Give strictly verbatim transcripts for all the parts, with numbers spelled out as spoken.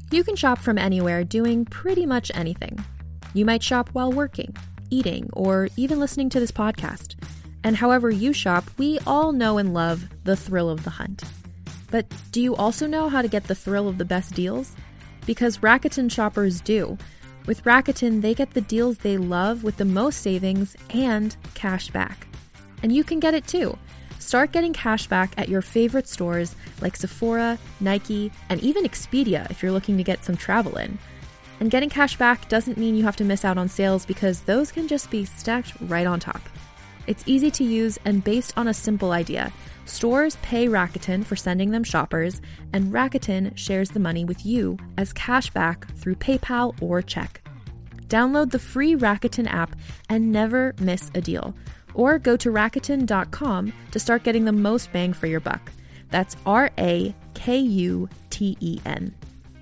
You can shop from anywhere doing pretty much anything. You might shop while working, eating, or even listening to this podcast. And however you shop, we all know and love the thrill of the hunt. But do you also know how to get the thrill of the best deals? Because Rakuten shoppers do. With Rakuten, they get the deals they love with the most savings and cash back. And you can get it too. Start getting cash back at your favorite stores like Sephora, Nike, and even Expedia if you're looking to get some travel in. And getting cash back doesn't mean you have to miss out on sales because those can just be stacked right on top. It's easy to use and based on a simple idea. Stores pay Rakuten for sending them shoppers, and Rakuten shares the money with you as cash back through PayPal or check. Download the free Rakuten app and never miss a deal. Or go to Rakuten dot com to start getting the most bang for your buck. That's R A K U T E N.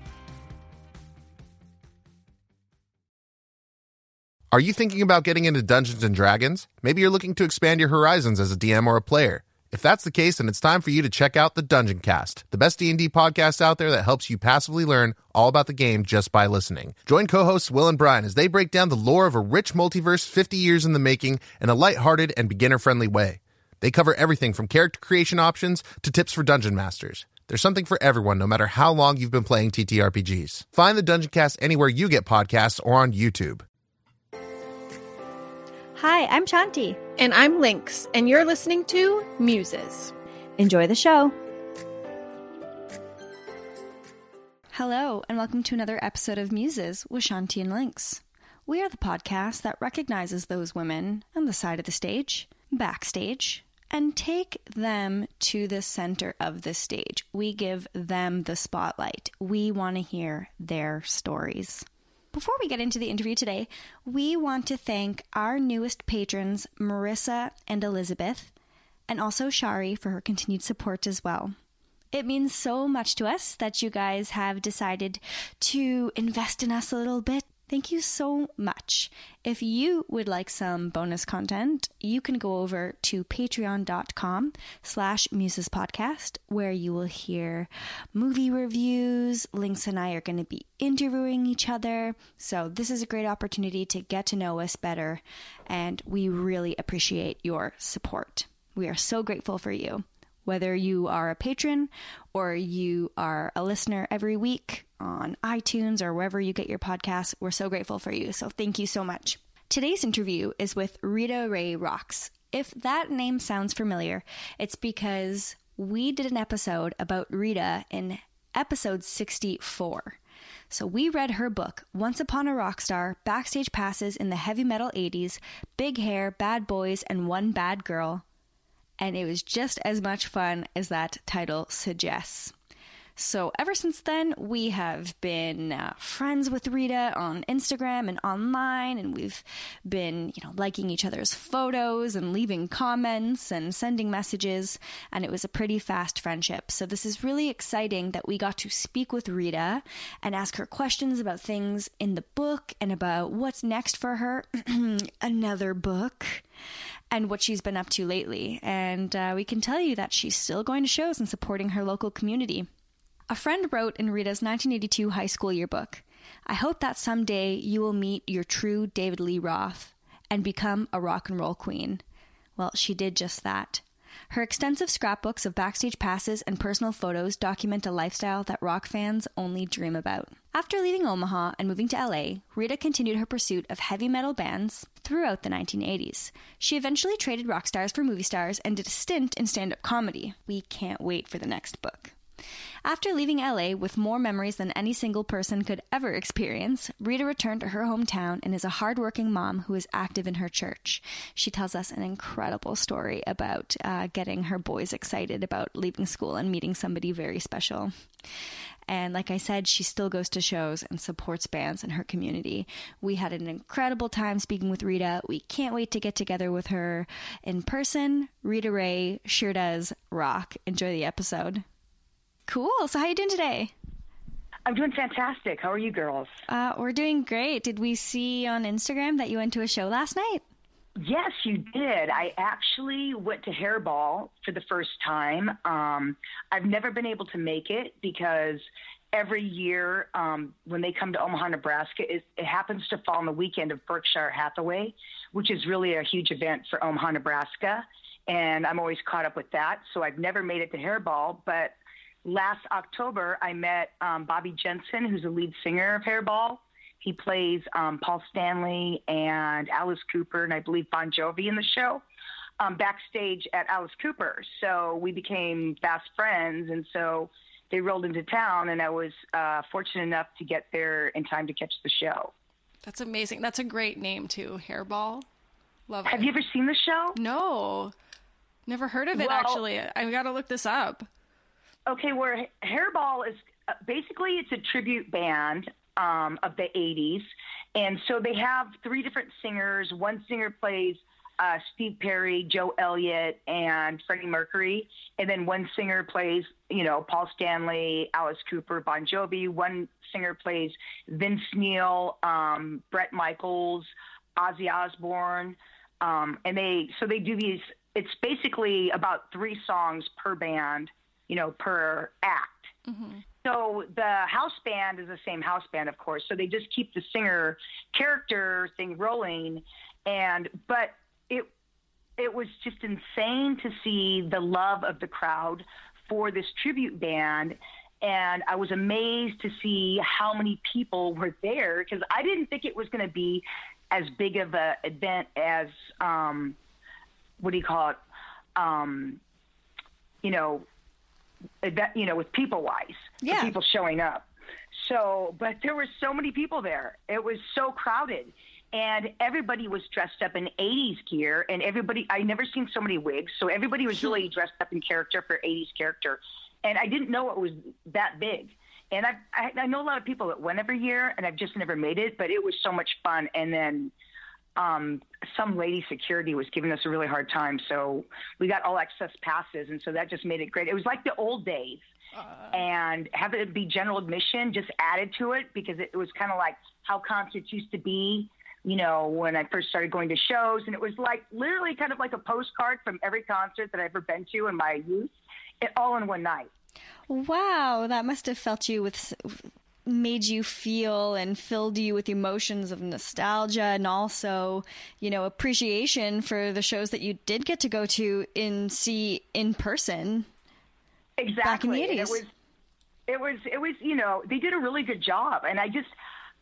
Are you thinking about getting into Dungeons and Dragons? Maybe you're looking to expand your horizons as a D M or a player. If that's the case, then it's time for you to check out the Dungeon Cast, the best D and D podcast out there that helps you passively learn all about the game just by listening. Join co-hosts Will and Brian as they break down the lore of a rich multiverse fifty years in the making in a lighthearted and beginner-friendly way. They cover everything from character creation options to tips for dungeon masters. There's something for everyone, no matter how long you've been playing T T R P Gs. Find the Dungeon Cast anywhere you get podcasts or on YouTube. Hi, I'm Shanti. And I'm Lynx, and you're listening to Muses. Enjoy the show. Hello, and welcome to another episode of Muses with Shanti and Lynx. We are the podcast that recognizes those women on the side of the stage, backstage, and take them to the center of the stage. We give them the spotlight. We want to hear their stories. Before we get into the interview today, we want to thank our newest patrons, Marissa and Elizabeth, and also Shari for her continued support as well. It means so much to us that you guys have decided to invest in us a little bit. Thank you so much. If you would like some bonus content, you can go over to patreon.com slash musespodcast, where you will hear movie reviews. Lynx and I are going to be interviewing each other. So this is a great opportunity to get to know us better, and we really appreciate your support. We are so grateful for you. Whether you are a patron or you are a listener every week on iTunes or wherever you get your podcasts, we're so grateful for you. So thank you so much. Today's interview is with Rita Ray Rocks. If that name sounds familiar, it's because we did an episode about Rita in episode sixty-four. So we read her book, Once Upon a Rock Star, Backstage Passes in the Heavy Metal eighties, Big Hair, Bad Boys, and One Bad Girl. And it was just as much fun as that title suggests. So ever since then, we have been uh, friends with Rita on Instagram and online, and we've been, you know, liking each other's photos and leaving comments and sending messages, and it was a pretty fast friendship. So this is really exciting that we got to speak with Rita and ask her questions about things in the book and about what's next for her, another book, and what she's been up to lately. And uh, we can tell you that she's still going to shows and supporting her local community. A friend wrote in Rita's nineteen eighty-two high school yearbook, "I hope that someday you will meet your true David Lee Roth and become a rock and roll queen." Well, she did just that. Her extensive scrapbooks of backstage passes and personal photos document a lifestyle that rock fans only dream about. After leaving Omaha and moving to L A, Rita continued her pursuit of heavy metal bands throughout the nineteen eighties. She eventually traded rock stars for movie stars and did a stint in stand-up comedy. We can't wait for the next book. After leaving L A with more memories than any single person could ever experience, Rita returned to her hometown and is a hardworking mom who is active in her church. She tells us an incredible story about uh, getting her boys excited about leaving school and meeting somebody very special. And like I said, she still goes to shows and supports bands in her community. We had an incredible time speaking with Rita. We can't wait to get together with her in person. Rita Ray sure does rock. Enjoy the episode. Cool. So how are you doing today? I'm doing fantastic. How are you girls? Uh, we're doing great. Did we see on Instagram that you went to a show last night? Yes, you did. I actually went to Hairball for the first time. Um, I've never been able to make it because every year um, when they come to Omaha, Nebraska, it, it happens to fall on the weekend of Berkshire Hathaway, which is really a huge event for Omaha, Nebraska. And I'm always caught up with that. So I've never made it to Hairball. But last October, I met um, Bobby Jensen, who's the lead singer of Hairball. He plays um, Paul Stanley and Alice Cooper, and I believe Bon Jovi in the show, um, backstage at Alice Cooper. So we became fast friends, and so they rolled into town, and I was uh, fortunate enough to get there in time to catch the show. That's amazing. That's a great name, too, Hairball. Love it. Have you ever seen the show? No. Never heard of it, well, actually. I got to look this up. Okay, where Hairball is, uh, basically it's a tribute band Um, of the eighties. And so they have three different singers. One singer plays uh, Steve Perry, Joe Elliott, and Freddie Mercury. And then one singer plays, you know, Paul Stanley, Alice Cooper, Bon Jovi. One singer plays Vince Neil, um, Bret Michaels, Ozzy Osbourne. Um, and they, so they do these, it's basically about three songs per band, you know, per act. Mm-hmm. So the house band is the same house band, of course. So they just keep the singer character thing rolling. And, but it, it was just insane to see the love of the crowd for this tribute band. And I was amazed to see how many people were there, because I didn't think it was going to be as big of an event as, um, what do you call it? Um, you know, That, you know, with people wise, yeah. people showing up. So, but there were so many people there. It was so crowded, and everybody was dressed up in eighties gear, and everybody, I never seen so many wigs. So everybody was really dressed up in character for eighties character. And I didn't know it was that big. And I, I, I know a lot of people that went every year, and I've just never made it, but it was so much fun. And then, Um, some lady security was giving us a really hard time. So we got all access passes. And so that just made it great. It was like the old days uh, and have it be general admission just added to it, because it, it was kind of like how concerts used to be, you know, when I first started going to shows. And it was like literally kind of like a postcard from every concert that I've ever been to in my youth, it, all in one night. Wow. That must have felt you with made you feel and filled you with emotions of nostalgia and also, you know, appreciation for the shows that you did get to go to and see in person. Exactly. Back in the eighties. It was, it was, it was, you know, they did a really good job. And I just,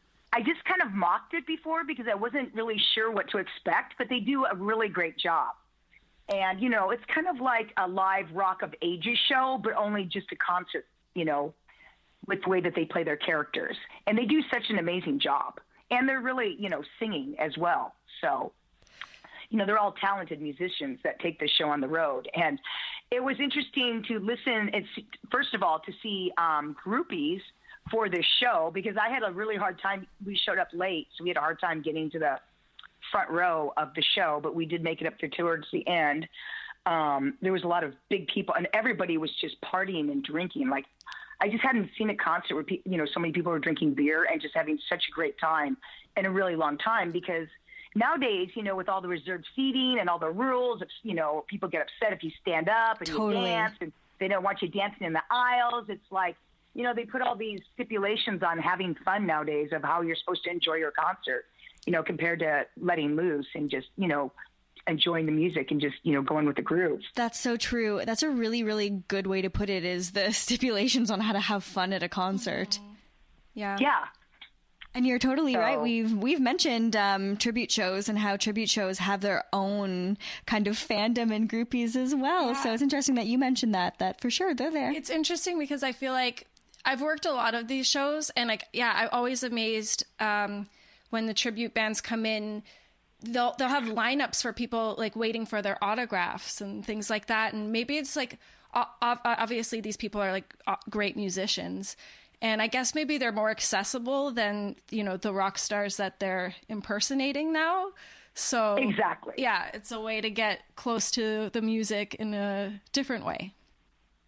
I just kind of mocked it before because I wasn't really sure what to expect, but they do a really great job. And, you know, it's kind of like a live Rock of Ages show, but only just a concert, you know, with the way that they play their characters. And they do such an amazing job. And they're really, you know, singing as well. So, you know, they're all talented musicians that take the show on the road. And it was interesting to listen, and see, first of all, to see um, groupies for this show, because I had a really hard time. We showed up late, so we had a hard time getting to the front row of the show, but we did make it up there towards the end. Um, there was a lot of big people, and everybody was just partying and drinking. Like, I just hadn't seen a concert where, pe- you know, so many people were drinking beer and just having such a great time in a really long time. Because nowadays, you know, with all the reserved seating and all the rules, if, you know, people get upset if you stand up and Totally. you dance, and they don't want you dancing in the aisles. It's like, you know, they put all these stipulations on having fun nowadays of how you're supposed to enjoy your concert, you know, compared to letting loose and just, you know, enjoying the music and just, you know, going with the groove. That's so true. That's a really, really good way to put it, is the stipulations on how to have fun at a concert. Yeah. Yeah. And you're totally So- right. We've we've mentioned um, tribute shows and how tribute shows have their own kind of fandom and groupies as well. Yeah. So it's interesting that you mentioned that, that for sure they're there. It's interesting because I feel like I've worked a lot of these shows, and like, yeah, I'm always amazed um, when the tribute bands come in. They'll they'll have lineups for people like waiting for their autographs and things like that. And maybe it's like, o- obviously these people are like great musicians, and I guess maybe they're more accessible than, you know, the rock stars that they're impersonating now. So Exactly. yeah, it's a way to get close to the music in a different way.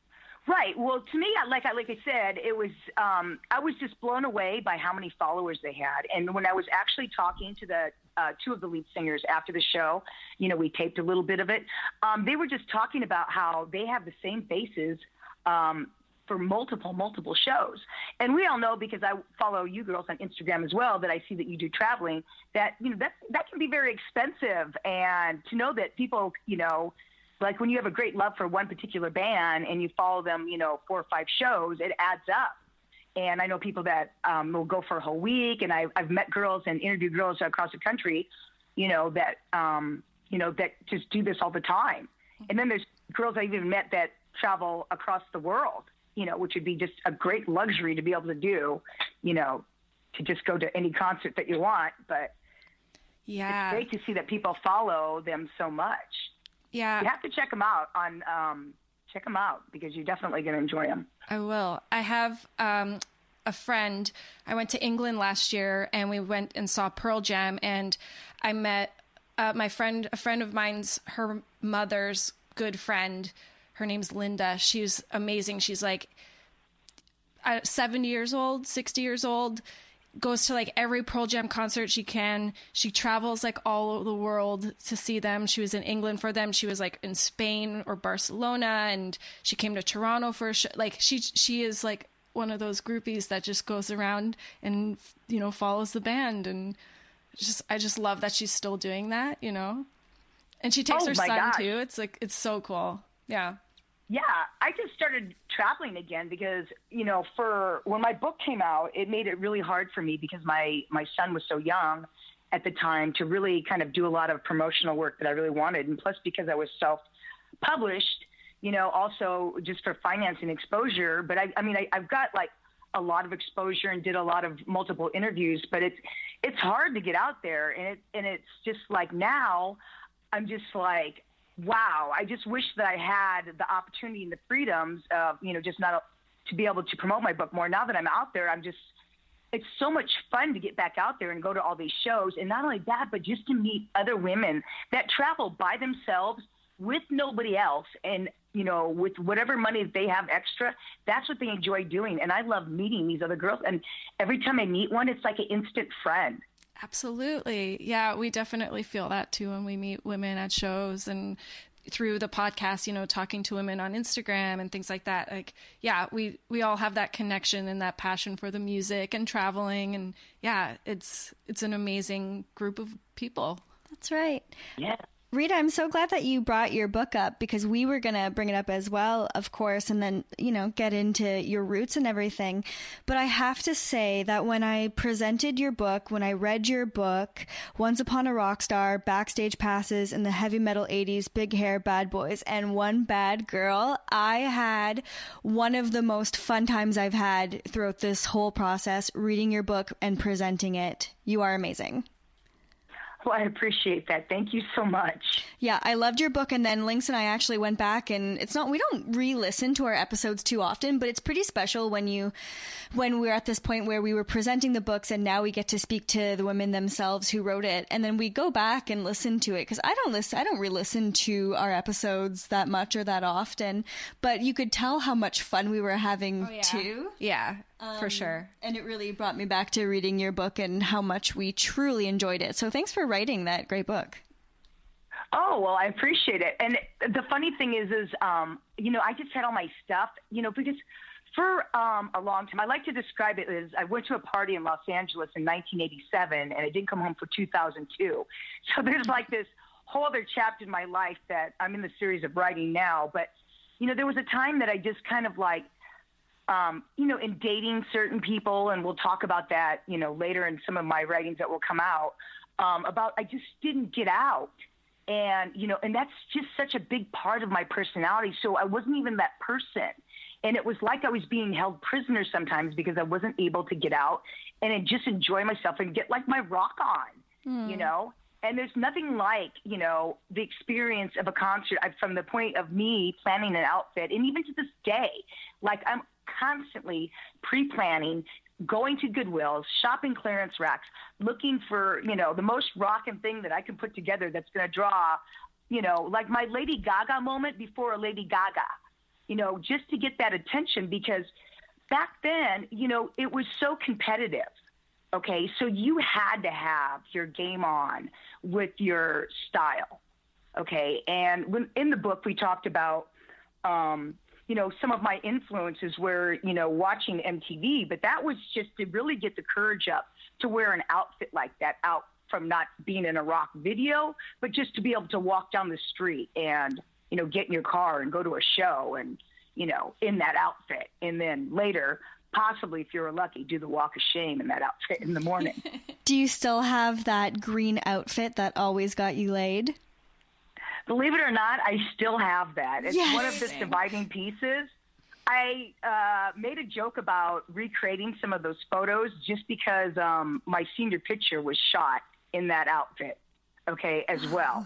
Right. Well, to me, like I like I said, it was um, I was just blown away by how many followers they had. And when I was actually talking to the uh, two of the lead singers after the show, you know, we taped a little bit of it. Um, they were just talking about how they have the same faces um, for multiple, multiple shows. And we all know, because I follow you girls on Instagram as well, that I see that you do traveling, that, you know, that, that can be very expensive. And to know that people, you know, like when you have a great love for one particular band and you follow them, you know, four or five shows, it adds up. And I know people that um, will go for a whole week. And I, I've met girls and interviewed girls across the country, you know, that, um, you know, that just do this all the time. And then there's girls I've even met that travel across the world, you know, which would be just a great luxury to be able to do, you know, to just go to any concert that you want. But yeah, it's great to see that people follow them so much. Yeah. You have to check them out on, um, check them out because you're definitely going to enjoy them. I will. I have um, a friend. I went to England last year and we went and saw Pearl Jam, and I met uh, my friend, a friend of mine's, her mother's good friend. Her name's Linda. She's amazing. She's like uh, seventy years old, sixty years old, goes to like every Pearl Jam concert she can. She travels like all over the world to see them. She was in England for them. She was like in Spain or Barcelona, and she came to Toronto for a show. Like she, she is like one of those groupies that just goes around and, you know, follows the band. And just, I just love that she's still doing that, you know, and she takes oh her my son God. too. It's like, it's so cool. Yeah. Yeah, I just started traveling again because, you know, for when my book came out, it made it really hard for me because my, my son was so young at the time to really kind of do a lot of promotional work that I really wanted. And plus, because I was self-published, you know, also just for financing exposure. But I, I mean, I, I've got like a lot of exposure and did a lot of multiple interviews, but it's, it's hard to get out there. And it, and it's just like now I'm just like, wow, I just wish that I had the opportunity and the freedoms of, you know, just not to be able to promote my book more. Now that I'm out there, I'm just, it's so much fun to get back out there and go to all these shows. And not only that, but just to meet other women that travel by themselves with nobody else. And, you know, with whatever money they have extra, that's what they enjoy doing. And I love meeting these other girls. And every time I meet one, it's like an instant friend. Absolutely. Yeah, we definitely feel that too when we meet women at shows and through the podcast, you know, talking to women on Instagram and things like that. Like, yeah, we, we all have that connection and that passion for the music and traveling. And yeah, it's, it's an amazing group of people. That's right. Yeah. Rita, I'm so glad that you brought your book up because we were going to bring it up as well, of course, and then, you know, get into your roots and everything. But I have to say that when I presented your book, when I read your book, Once Upon a Rock Star, Backstage Passes in the Heavy Metal eighties, Big Hair, Bad Boys, and One Bad Girl, I had one of the most fun times I've had throughout this whole process reading your book and presenting it. You are amazing. Well, I appreciate that. Thank you so much. Yeah, I loved your book. And then Lynx and I actually went back, and it's not, we don't re-listen to our episodes too often, but it's pretty special when you, when we're at this point where we were presenting the books and now we get to speak to the women themselves who wrote it. And then we go back and listen to it. Cause I don't listen, I don't re-listen to our episodes that much or that often, but you could tell how much fun we were having Oh, yeah. too. Yeah, Um, for sure. And it really brought me back to reading your book and how much we truly enjoyed it. So thanks for writing that great book. Oh, well, I appreciate it. And the funny thing is, is, um, you know, I just had all my stuff, you know, because for um, a long time, I like to describe it as I went to a party in Los Angeles in nineteen eighty-seven and I didn't come home for two thousand two. So there's like this whole other chapter in my life that I'm in the series of writing now. But, you know, there was a time that I just kind of like, Um, you know, in dating certain people, and we'll talk about that, you know, later in some of my writings that will come out, um, about I just didn't get out. And, you know, and that's just such a big part of my personality. So I wasn't even that person. And it was like I was being held prisoner sometimes because I wasn't able to get out and then just enjoy myself and get like my rock on, mm. you know. And there's nothing like, you know, the experience of a concert I, from the point of me planning an outfit. And even to this day, like I'm constantly pre-planning, going to Goodwill, shopping clearance racks, looking for, you know, the most rockin' thing that I can put together that's going to draw, you know, like my Lady Gaga moment before a Lady Gaga. you know, just to get that attention, because back then, you know, it was so competitive. Okay, so you had to have your game on with your style. Okay, and when, in the book we talked about, um, you know, some of my influences were, you know, watching M T V, but that was just to really get the courage up to wear an outfit like that, out from not being in a rock video, but just to be able to walk down the street and, you know, get in your car and go to a show and, you know, in that outfit. And then later, possibly, if you're lucky, do the walk of shame in that outfit in the morning. Do you still have that green outfit that always got you laid? Believe it or not, I still have that. It's Yes. one of the surviving pieces. I uh, made a joke about recreating some of those photos just because um, my senior picture was shot in that outfit, okay, as well.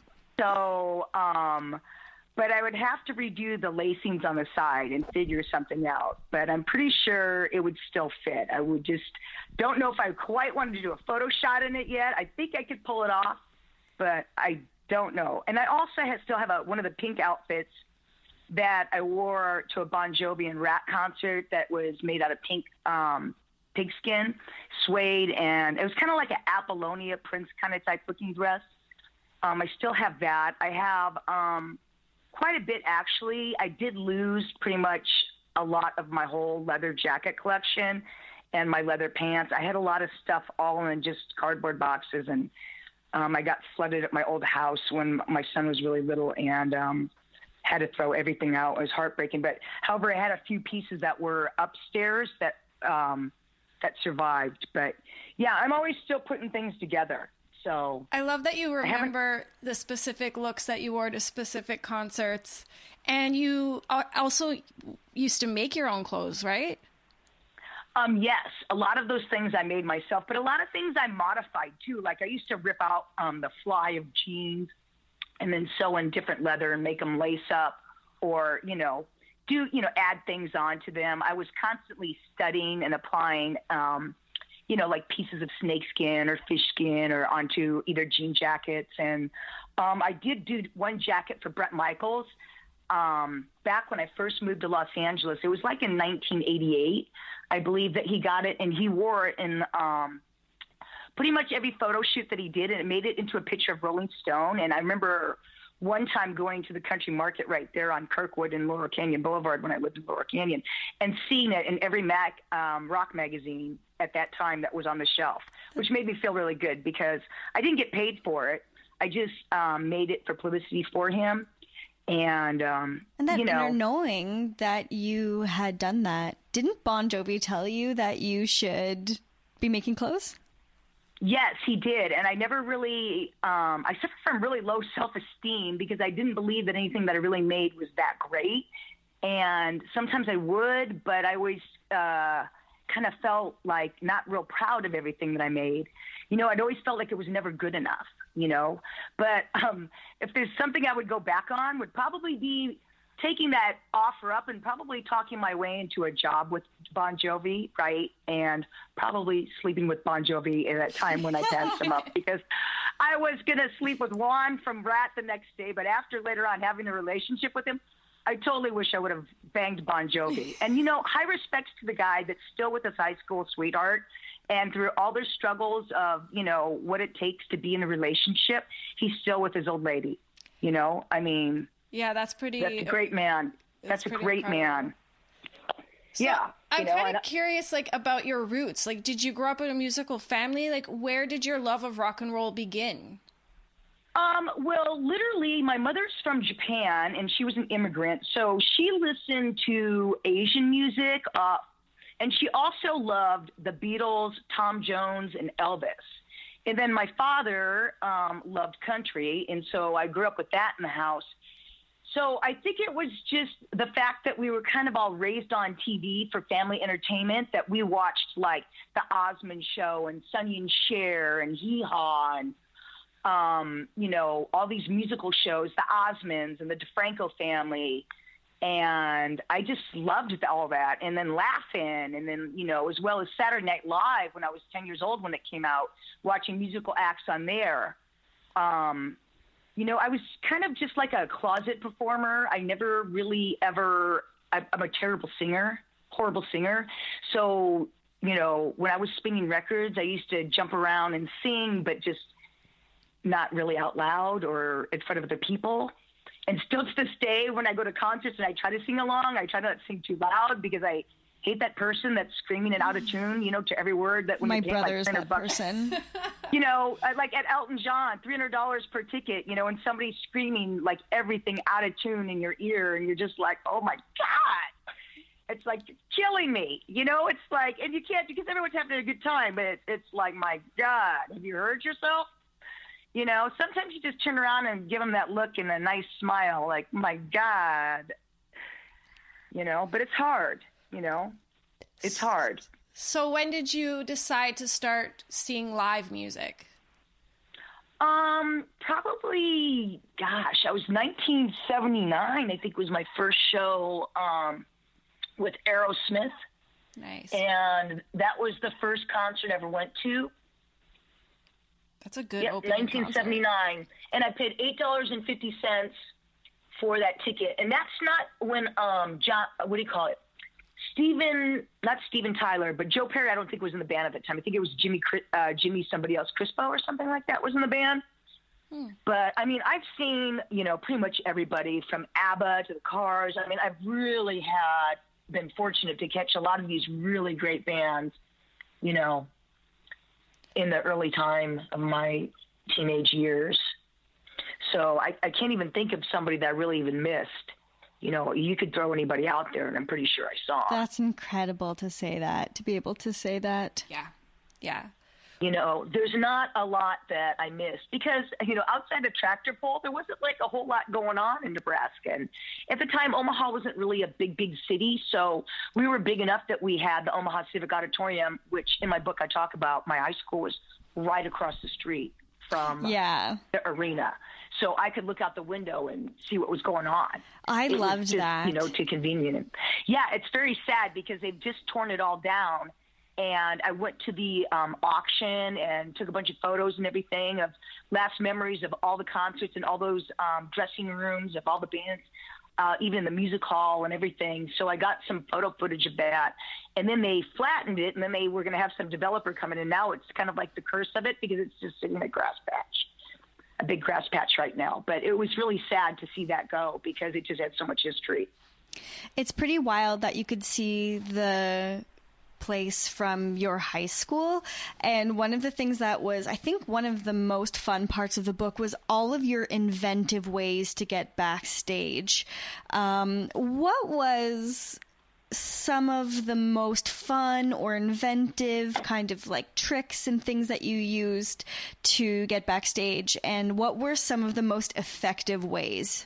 so, um, but I would have to redo the lacings on the side and figure something out. But I'm pretty sure it would still fit. I would just don't know if I quite wanted to do a photo shot in it yet. I think I could pull it off, but I don't know. And I also have, still have a, one of the pink outfits that I wore to a Bon Jovi and Rat concert that was made out of pink um, pigskin, suede, and it was kind of like an Apollonia Prince kind of type looking dress. Um, I still have that. I have um, quite a bit, actually. I did lose pretty much a lot of my whole leather jacket collection and my leather pants. I had a lot of stuff all in just cardboard boxes, and um, I got flooded at my old house when my son was really little, and um, had to throw everything out. It was heartbreaking. But however, I had a few pieces that were upstairs that um, that survived. But yeah, I'm always still putting things together. So I love that you remember the specific looks that you wore to specific concerts, and you also used to make your own clothes, right? Um, yes, a lot of those things I made myself, but a lot of things I modified too. Like I used to rip out um, the fly of jeans and then sew in different leather and make them lace up, or, you know, do, you know, add things onto them. I was constantly studying and applying, um, you know, like pieces of snakeskin or fish skin or onto either jean jackets. And um, I did do one jacket for Bret Michaels um, back when I first moved to Los Angeles. It was like in nineteen eighty-eight, I believe, that he got it, and he wore it in um, pretty much every photo shoot that he did, and it made it into a picture of Rolling Stone. And I remember one time going to the country market right there on Kirkwood and Laurel Canyon Boulevard when I lived in Laurel Canyon, and seeing it in every Mac um, rock magazine at that time that was on the shelf, which made me feel really good because I didn't get paid for it. I just um, made it for publicity for him. And, um, and that you know, inner knowing that you had done that, didn't Bon Jovi tell you that you should be making clothes? Yes, he did. And I never really, um, I suffered from really low self-esteem because I didn't believe that anything that I really made was that great. And sometimes I would, but I always uh, kind of felt like not real proud of everything that I made. You know, I'd always felt like it was never good enough, you know. But um, if there's something I would go back on, would probably be taking that offer up and probably talking my way into a job with Bon Jovi, right? And probably sleeping with Bon Jovi at that time when I danced him up, because I was going to sleep with Juan from Rat the next day. But after later on having a relationship with him, I totally wish I would have banged Bon Jovi. And, you know, high respects to the guy that's still with his high school sweetheart. And through all the struggles of, you know, what it takes to be in a relationship, he's still with his old lady. You know, I mean, yeah, that's pretty. That's a great man. That's, that's a great incredible. man. So yeah. I'm you know, kind of curious, like, about your roots. Like, did you grow up in a musical family? Like, where did your love of rock and roll begin? Um, well, literally, my mother's from Japan, and she was an immigrant. So she listened to Asian music, uh, and she also loved the Beatles, Tom Jones, and Elvis. And then my father um, loved country, and so I grew up with that in the house. So I think it was just the fact that we were kind of all raised on T V for family entertainment, that we watched, like, the Osmond Show and Sonny and Cher and Hee Haw and, um, you know, all these musical shows, the Osmonds and the DeFranco family. And I just loved all that. And then Laugh-In, and then, you know, as well as Saturday Night Live when I was ten years old when it came out, watching musical acts on there. Um, you know, I was kind of just like a closet performer. I never really ever, I, I'm a terrible singer, horrible singer. So, you know, when I was spinning records, I used to jump around and sing, but just not really out loud or in front of other people. And still to this day, when I go to concerts and I try to sing along, I try not to sing too loud because I hate that person that's screaming it out of tune, you know, to every word. That when My they brother's like that bucks, person. You know, like at Elton John, three hundred dollars per ticket, you know, and somebody's screaming like everything out of tune in your ear. And you're just like, oh my God, it's like killing me. You know, it's like, and you can't, because everyone's having a good time, but it, it's like, my God, have you heard yourself? You know, sometimes you just turn around and give them that look and a nice smile, like, my God, you know, but it's hard, you know, it's hard. So when did you decide to start seeing live music? Um, probably, gosh, I was nineteen seventy-nine, I think was my first show, um, with Aerosmith. Nice. And that was the first concert I ever went to. That's a good Yep, opening nineteen seventy-nine. concert. And I paid eight dollars and fifty cents for that ticket. And that's not when, um, John, what do you call it? Steven, not Steven Tyler, but Joe Perry, I don't think was in the band at the time. I think it was Jimmy, uh, Jimmy somebody else, Crispo or something like that was in the band. Hmm. But, I mean, I've seen, you know, pretty much everybody from ABBA to the Cars. I mean, I've really had been fortunate to catch a lot of these really great bands, you know, in the early time of my teenage years. So I, I can't even think of somebody that I really even missed. You know, you could throw anybody out there, and I'm pretty sure I saw. That's incredible to say that, to be able to say that. Yeah, yeah. You know, there's not a lot that I missed because, you know, outside the tractor pull, there wasn't like a whole lot going on in Nebraska. And at the time, Omaha wasn't really a big, big city. So we were big enough that we had the Omaha Civic Auditorium, which in my book I talk about. My high school was right across the street from yeah. the arena. So I could look out the window and see what was going on. I it loved was just, that. You know, too convenient. Yeah, it's very sad because they've just torn it all down. And I went to the um, auction and took a bunch of photos and everything of last memories of all the concerts and all those um, dressing rooms of all the bands, uh, even the music hall and everything. So I got some photo footage of that. And then they flattened it, and then they were going to have some developer come in. And now it's kind of like the curse of it because it's just sitting in a grass patch, a big grass patch right now. But it was really sad to see that go because it just had so much history. It's pretty wild that you could see the place from your high school. And one of the things that was, I think, one of the most fun parts of the book was all of your inventive ways to get backstage. Um, what was some of the most fun or inventive kind of like tricks and things that you used to get backstage? And what were some of the most effective ways?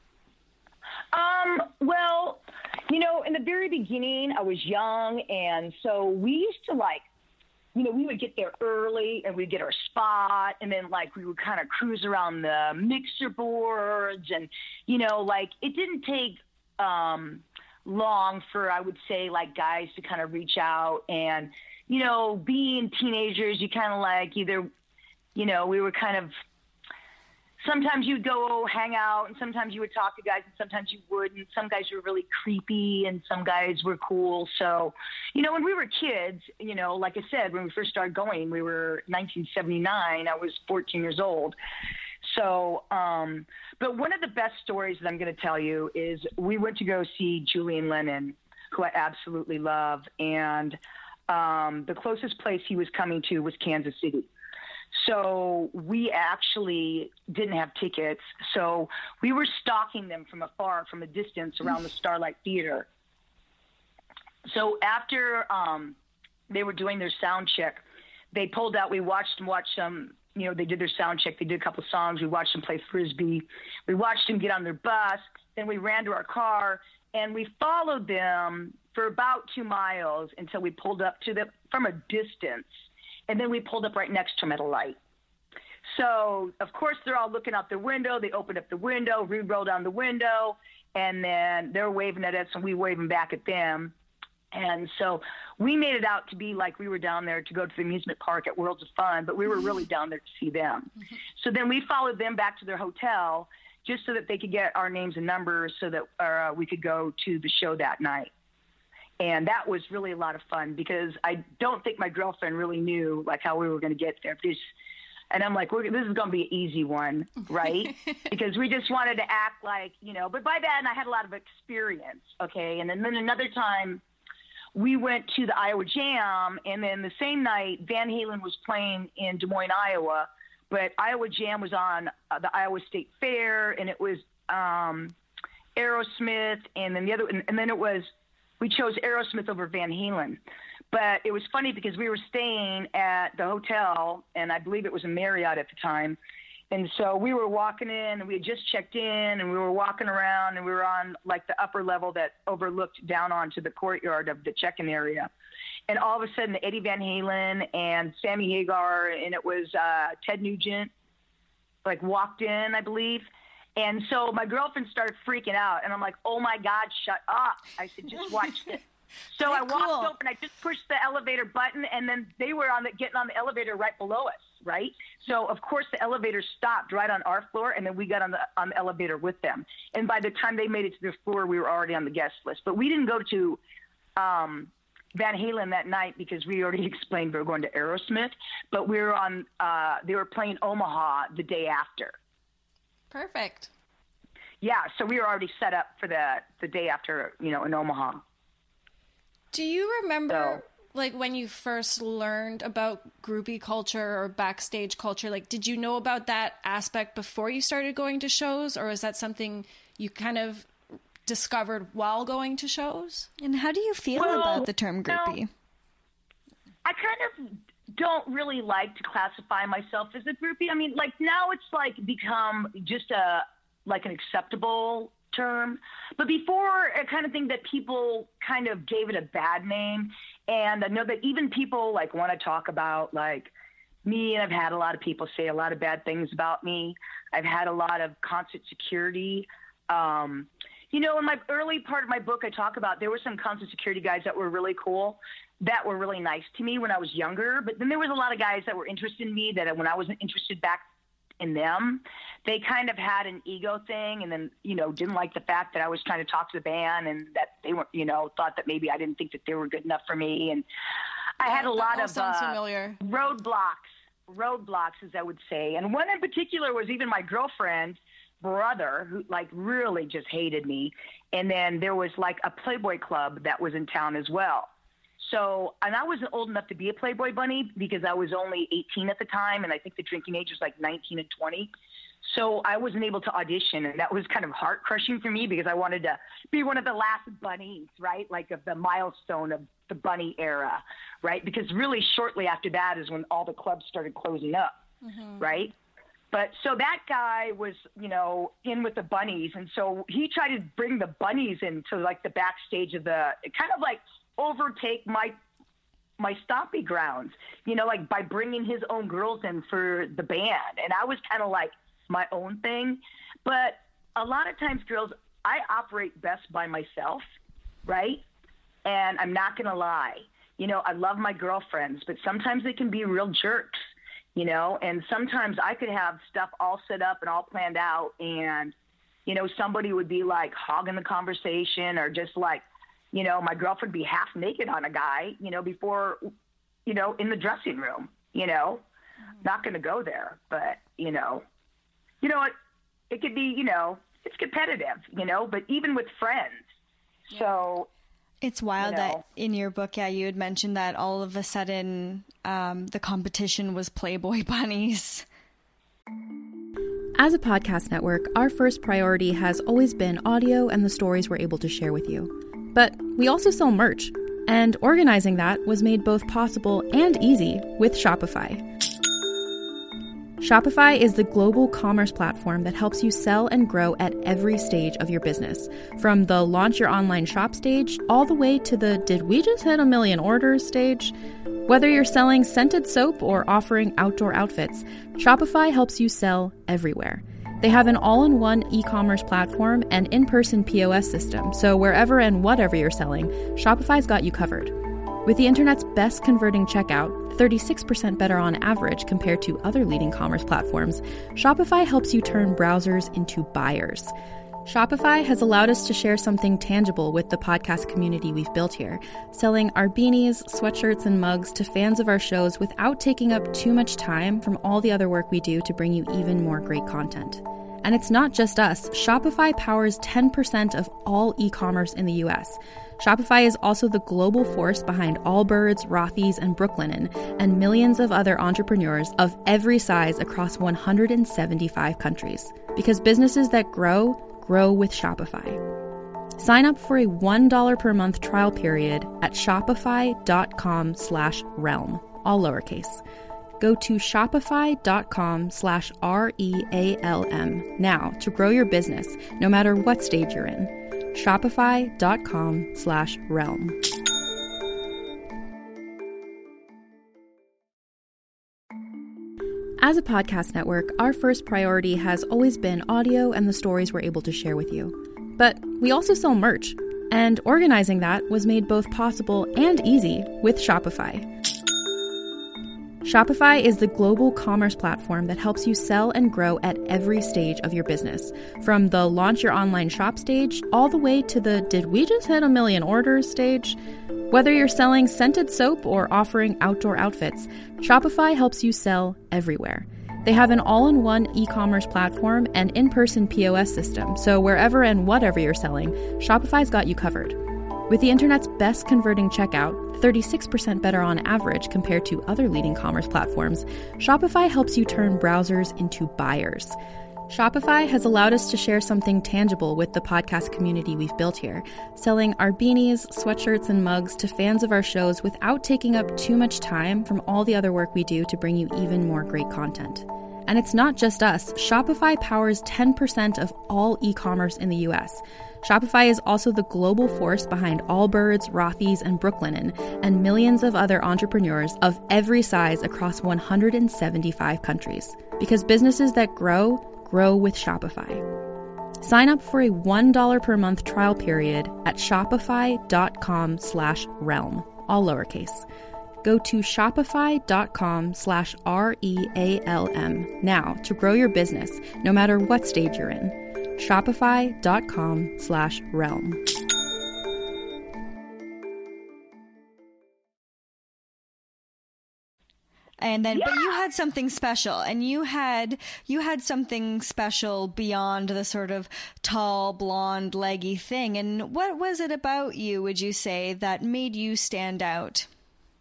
Um, well, you know, in the very beginning, I was young, and so we used to, like, you know, we would get there early, and we'd get our spot, and then, like, we would kind of cruise around the mixer boards, and, you know, like, it didn't take um, long for, I would say, like, guys to kind of reach out, and, you know, being teenagers, you kind of, like, either, you know, we were kind of, sometimes you'd go hang out, and sometimes you would talk to guys, and sometimes you wouldn't. Some guys were really creepy, and some guys were cool. So, you know, when we were kids, you know, like I said, when we first started going, we were nineteen seventy-nine. I was fourteen years old. So, um, but one of the best stories that I'm going to tell you is we went to go see Julian Lennon, who I absolutely love, and um, the closest place he was coming to was Kansas City. So we actually didn't have tickets. So we were stalking them from afar, from a distance around the Starlight Theater. So after um, they were doing their sound check, they pulled out, we watched them watch them, you know, they did their sound check. They did a couple of songs. We watched them play Frisbee. We watched them get on their bus. Then we ran to our car and we followed them for about two miles until we pulled up to them from a distance. And then we pulled up right next to them at a light. So, of course, they're all looking out their window. They opened up the window, we rolled down the window, and then they're waving at us, and we waving back at them. And so we made it out to be like we were down there to go to the amusement park at Worlds of Fun, but we were really down there to see them. Mm-hmm. So then we followed them back to their hotel just so that they could get our names and numbers so that uh, we could go to the show that night. And that was really a lot of fun because I don't think my girlfriend really knew like how we were going to get there. Because, and I'm like, we're, this is going to be an easy one, right? Because we just wanted to act like, you know, but by then I had a lot of experience, okay? And then, then another time, we went to the Iowa Jam, and then the same night, Van Halen was playing in Des Moines, Iowa, but Iowa Jam was on uh, the Iowa State Fair, and it was um, Aerosmith, and then the other, and, and then it was, we chose Aerosmith over Van Halen. But it was funny because we were staying at the hotel, and I believe it was a Marriott at the time. And so we were walking in, and we had just checked in, and we were walking around, and we were on like the upper level that overlooked down onto the courtyard of the check-in area. And all of a sudden, Eddie Van Halen and Sammy Hagar, and it was uh, Ted Nugent, like walked in, I believe. And so my girlfriend started freaking out, and I'm like, oh my God, shut up. I said, just watch this. So Very I walked cool. over, and I just pushed the elevator button, and then they were on the, getting on the elevator right below us, right? So, of course, the elevator stopped right on our floor, and then we got on the on the elevator with them. And by the time they made it to the floor, we were already on the guest list. But we didn't go to um, Van Halen that night because we already explained we were going to Aerosmith. But we were on uh, – they were playing Omaha the day after. Perfect. Yeah, so we were already set up for the, the day after, you know, in Omaha. Do you remember, so, like, when you first learned about groupie culture or backstage culture? Like, did you know about that aspect before you started going to shows, or is that something you kind of discovered while going to shows? And how do you feel well, about the term groupie? No, I kind of don't really like to classify myself as a groupie. I mean, like, now it's, like, become just a, like, an acceptable term, but before I kind of think that people kind of gave it a bad name. And I know that even people like want to talk about like me, and I've had a lot of people say a lot of bad things about me. I've had a lot of concert security. Um, you know, in my early part of my book, I talk about there were some concert security guys that were really cool, that were really nice to me when I was younger. But then there was a lot of guys that were interested in me that when I wasn't interested back in them, they kind of had an ego thing, and then, you know, didn't like the fact that I was trying to talk to the band, and that they were, you know, thought that maybe I didn't think that they were good enough for me. And I had a lot of uh, familiar. roadblocks, roadblocks, as I would say. And one in particular was even my girlfriend's brother, who like really just hated me. And then there was like a Playboy club that was in town as well. So, and I wasn't old enough to be a Playboy bunny because I was only eighteen at the time, and I think the drinking age was like nineteen and twenty. So I wasn't able to audition, and that was kind of heart-crushing for me because I wanted to be one of the last bunnies, right, like of the milestone of the bunny era, right? Because really shortly after that is when all the clubs started closing up, mm-hmm. right? But so that guy was, you know, in with the bunnies, and so he tried to bring the bunnies into like the backstage of the kind of like – overtake my my stomping grounds, you know, like by bringing his own girls in for the band. And I was kind of like my own thing. But a lot of times, girls, I operate best by myself, right? And I'm not going to lie. You know, I love my girlfriends, but sometimes they can be real jerks, you know, and sometimes I could have stuff all set up and all planned out, and, you know, somebody would be like hogging the conversation, or just like, you know, my girlfriend would be half naked on a guy, you know, before, you know, in the dressing room, you know, mm-hmm. not going to go there, but, you know, you know, it, it could be, you know, it's competitive, you know, but even with friends. Yeah. So it's wild, you know, that in your book, yeah, you had mentioned that all of a sudden um, the competition was Playboy bunnies. As a podcast network, our first priority has always been audio and the stories we're able to share with you. But we also sell merch, and organizing that was made both possible and easy with Shopify. Shopify is the global commerce platform that helps you sell and grow at every stage of your business, from the launch your online shop stage all the way to the did we just hit a million orders stage. Whether you're selling scented soap or offering outdoor outfits, Shopify helps you sell everywhere. They have an all-in-one e-commerce platform and in-person P O S system, so wherever and whatever you're selling, Shopify's got you covered. With the internet's best converting checkout, thirty-six percent better on average compared to other leading commerce platforms, Shopify helps you turn browsers into buyers. Shopify has allowed us to share something tangible with the podcast community we've built here, selling our beanies, sweatshirts, and mugs to fans of our shows without taking up too much time from all the other work we do to bring you even more great content. And it's not just us. Shopify powers ten percent of all e-commerce in the U S. Shopify is also the global force behind Allbirds, Rothy's, and Brooklinen, and millions of other entrepreneurs of every size across one hundred seventy-five countries. Because businesses that grow, grow with Shopify. Sign up for a one dollar per month trial period at shopify.com slash realm, all lowercase. Go to shopify.com slash R-E-A-L-M now to grow your business, no matter what stage you're in. Shopify.com slash realm. As a podcast network, our first priority has always been audio and the stories we're able to share with you. But we also sell merch, and organizing that was made both possible and easy with Shopify. Shopify is the global commerce platform that helps you sell and grow at every stage of your business, from the launch your online shop stage all the way to the did we just hit a million orders stage. Whether you're selling scented soap or offering outdoor outfits, Shopify helps you sell everywhere. They have an all-in-one e-commerce platform and in-person P O S system, so wherever and whatever you're selling, Shopify's got you covered. With the internet's best converting checkout, thirty-six percent better on average compared to other leading commerce platforms, Shopify helps you turn browsers into buyers. Shopify has allowed us to share something tangible with the podcast community we've built here, selling our beanies, sweatshirts, and mugs to fans of our shows without taking up too much time from all the other work we do to bring you even more great content. And it's not just us. Shopify powers ten percent of all e-commerce in the U S. Shopify is also the global force behind Allbirds, Rothy's, and Brooklinen, and millions of other entrepreneurs of every size across one hundred seventy-five countries. Because businesses that grow, grow with Shopify. Sign up for a one dollar per month trial period at shopify.com slash realm, all lowercase. Go to shopify.com slash R-E-A-L-M now to grow your business, no matter what stage you're in. Shopify.com slash realm. And then, yeah. but you had something special, and you had you had something special beyond the sort of tall, blonde, leggy thing. And what was it about you, would you say, that made you stand out?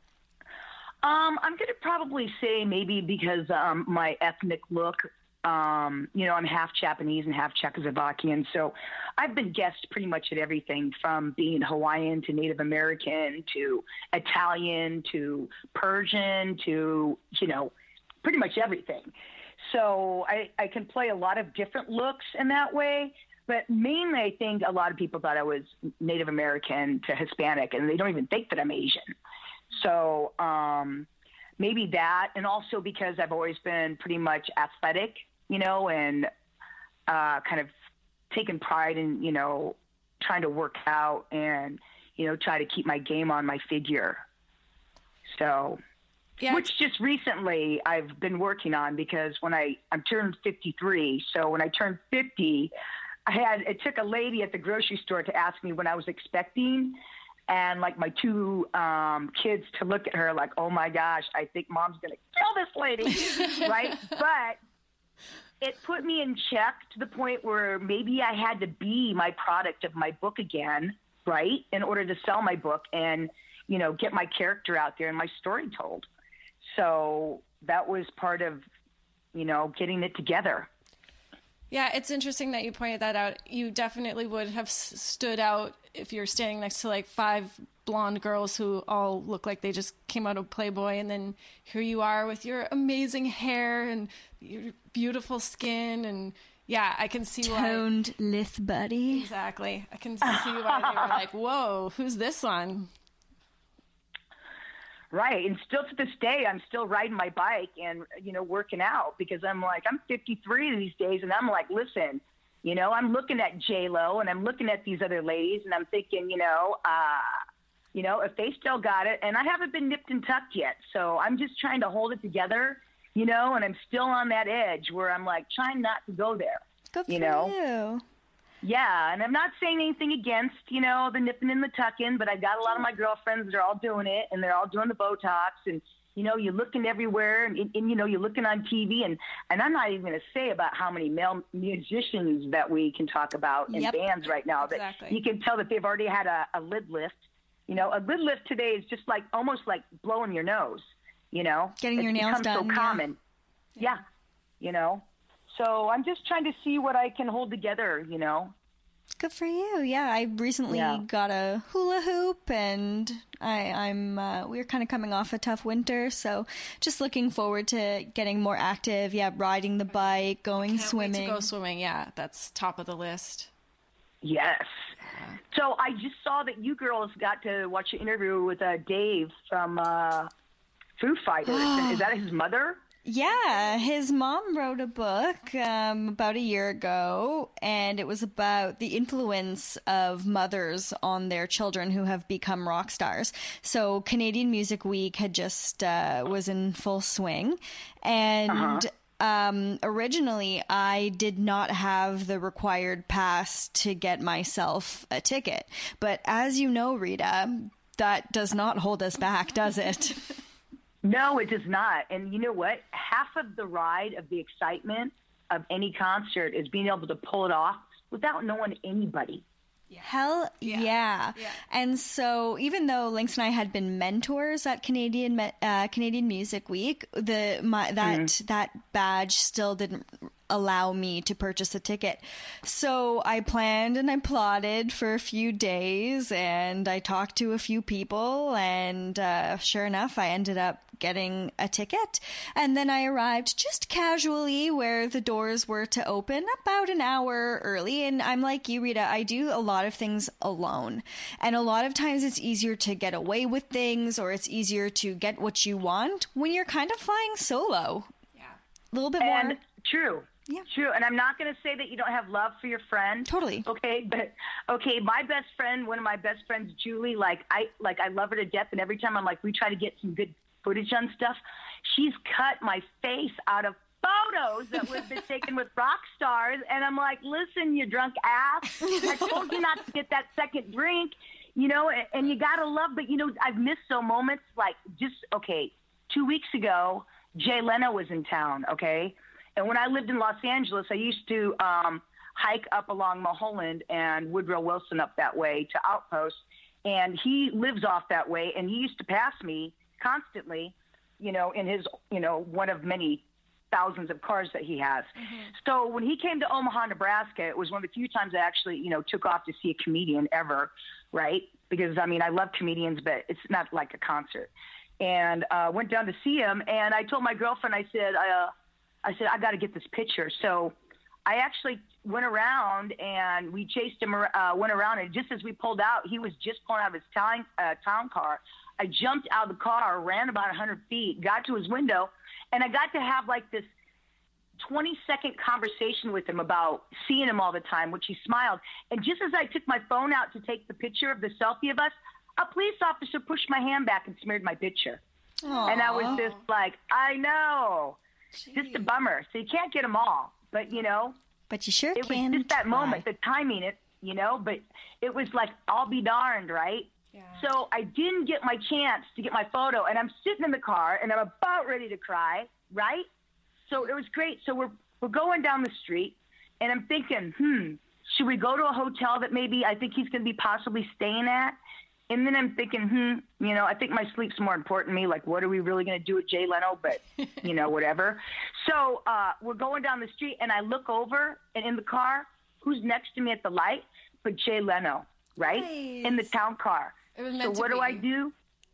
Um, I'm going to probably say maybe because um, my ethnic look. Um, you know, I'm half Japanese and half Czechoslovakian, so I've been guest pretty much at everything from being Hawaiian to Native American to Italian to Persian to, you know, pretty much everything. So I, I can play a lot of different looks in that way, but mainly I think a lot of people thought I was Native American to Hispanic, and they don't even think that I'm Asian. So um, maybe that, and also because I've always been pretty much athletic, you know, and uh, kind of taken pride in, you know, trying to work out and, you know, try to keep my game on my figure. So, yeah. Which just recently I've been working on, because when I, I'm turned fifty-three. So when I turned fifty, I had, it took a lady at the grocery store to ask me when I was expecting, and like my two um, kids to look at her like, oh my gosh, I think mom's going to kill this lady. Right. But it put me in check to the point where maybe I had to be my product of my book again, right, in order to sell my book and, you know, get my character out there and my story told. So that was part of, you know, getting it together. Yeah, it's interesting that you pointed that out. You definitely would have s- stood out if you're standing next to like five blonde girls who all look like they just came out of Playboy, and then here you are with your amazing hair and your beautiful skin, and yeah, I can see why. Toned lith buddy. Exactly. I can see why they were like, whoa, who's this one? Right. And still to this day, I'm still riding my bike and, you know, working out because I'm like, I'm fifty-three these days. And I'm like, listen, you know, I'm looking at J-Lo and I'm looking at these other ladies and I'm thinking, you know, uh, you know, if they still got it, and I haven't been nipped and tucked yet. So I'm just trying to hold it together, you know, and I'm still on that edge where I'm like trying not to go there. Good for you know? you. Yeah, and I'm not saying anything against, you know, the nipping and the tucking, but I've got a lot of my girlfriends that are all doing it, and they're all doing the Botox, and, you know, you're looking everywhere, and, and you know, you're looking on T V, and, and I'm not even going to say about how many male musicians that we can talk about in Yep. bands right now that Exactly. you can tell that they've already had a, a lid lift. You know, a lid lift today is just like almost like blowing your nose, you know. Getting It's your nails become done, so yeah. common. Yeah, you know. So I'm just trying to see what I can hold together, you know. Good for you. Yeah, I recently Yeah. got a hula hoop, and I, I'm uh, we're kind of coming off a tough winter, so just looking forward to getting more active. Yeah, riding the bike, going Can't swimming. wait to go swimming. Yeah, that's top of the list. Yes. So I just saw that you girls got to watch an interview with uh, Dave from uh, Foo Fighters. Is that his mother? Yeah, his mom wrote a book um, about a year ago, and it was about the influence of mothers on their children who have become rock stars. So Canadian Music Week had just uh, was in full swing, and Uh-huh. um, originally I did not have the required pass to get myself a ticket. But as you know, Rita, that does not hold us back, does it? No, it does not. And you know what? Half of the ride of the excitement of any concert is being able to pull it off without knowing anybody. Hell yeah. Yeah. And so even though Lynx and I had been mentors at Canadian Me- uh, Canadian Music Week, the my, that that badge still didn't allow me to purchase a ticket. So I planned and I plotted for a few days, and I talked to a few people, and uh, sure enough, I ended up getting a ticket. And then I arrived just casually where the doors were to open about an hour early. And I'm like you, Rita, I do a lot of things alone. And a lot of times it's easier to get away with things, or it's easier to get what you want when you're kind of flying solo. Yeah. A little bit And more. true. Yeah. True. And I'm not going to say that you don't have love for your friend. Totally. Okay. But okay. My best friend, one of my best friends, Julie, like I, like I love her to death. And every time I'm like, we try to get some good footage on stuff, she's cut my face out of photos that would have been taken with rock stars. And I'm like, listen, you drunk ass, I told you not to get that second drink, you know, and, and you got to love, but you know, I've missed so moments like just, okay, two weeks ago, Jay Leno was in town. Okay. And when I lived in Los Angeles, I used to um, hike up along Mulholland and Woodrow Wilson up that way to Outpost. And he lives off that way. And he used to pass me constantly, you know, in his, you know, one of many thousands of cars that he has. Mm-hmm. So when he came to Omaha, Nebraska, it was one of the few times I actually, you know, took off to see a comedian ever, right? Because, I mean, I love comedians, but it's not like a concert. And uh, went down to see him, and I told my girlfriend, I said, uh, I said, I got to get this picture. So I actually went around, and we chased him, uh, went around, and just as we pulled out, he was just pulling out of his town, uh, town car. I jumped out of the car, ran about one hundred feet, got to his window, and I got to have like this twenty-second conversation with him about seeing him all the time, which he smiled. And just as I took my phone out to take the picture of the selfie of us, a police officer pushed my hand back and smeared my picture. Aww. And I was just like, I know. Jeez. Just a bummer. So you can't get them all. But, you know. But you sure it can. It was just that try. moment, the timing, it, you know. But it was like, I'll be darned, right? Yeah. So I didn't get my chance to get my photo. And I'm sitting in the car, and I'm about ready to cry, right? So it was great. So we're we're going down the street, and I'm thinking, hmm, should we go to a hotel that maybe I think he's going to be possibly staying at? And then I'm thinking, hmm, you know, I think my sleep's more important to me. Like, what are we really going to do with Jay Leno? But, you know, whatever. So uh, we're going down the street, and I look over, and in the car, who's next to me at the light? But Jay Leno, right? Nice. In the town car. It was so meant to what be. do I do?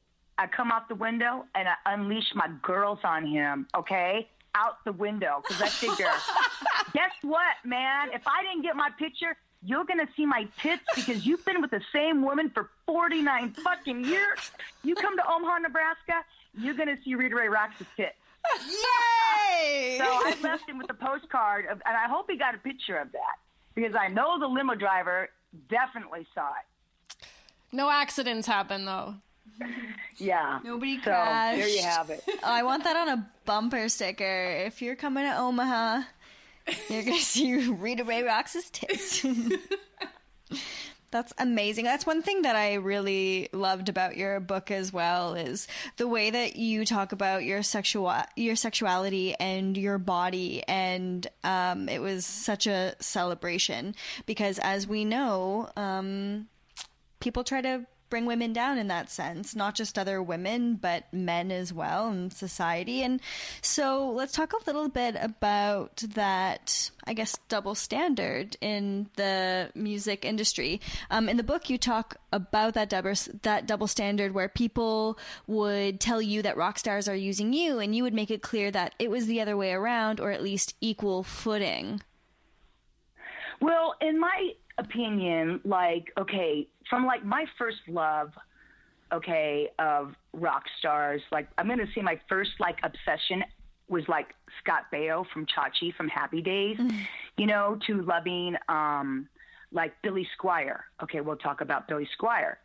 I come out the window, and I unleash my girls on him, okay? Out the window, because I figure, guess what, man? If I didn't get my picture, you're going to see my tits because you've been with the same woman for forty-nine fucking years. You come to Omaha, Nebraska, you're going to see Rita Ray Rox's tits. Yay! So I left him with a postcard, of, and I hope he got a picture of that because I know the limo driver definitely saw it. No accidents happen, though. Yeah. Nobody so, crashed. There you have it. Oh, I want that on a bumper sticker. If you're coming to Omaha, you're going to see Rita Ray Rox's tits. That's amazing. That's one thing that I really loved about your book as well is the way that you talk about your sexual your sexuality and your body, and um, it was such a celebration because, as we know, um, people try to bring women down in that sense, not just other women, but men as well in society. And so let's talk a little bit about that, I guess, double standard in the music industry. Um, in the book, you talk about that double, that double standard where people would tell you that rock stars are using you, and you would make it clear that it was the other way around, or at least equal footing. Well, in my opinion, like, okay, from like my first love, okay, of rock stars, like I'm going to say my first like obsession was like Scott Baio from Chachi from Happy Days, mm-hmm. you know, to loving um, like Billy Squier. Okay, we'll talk about Billy Squier.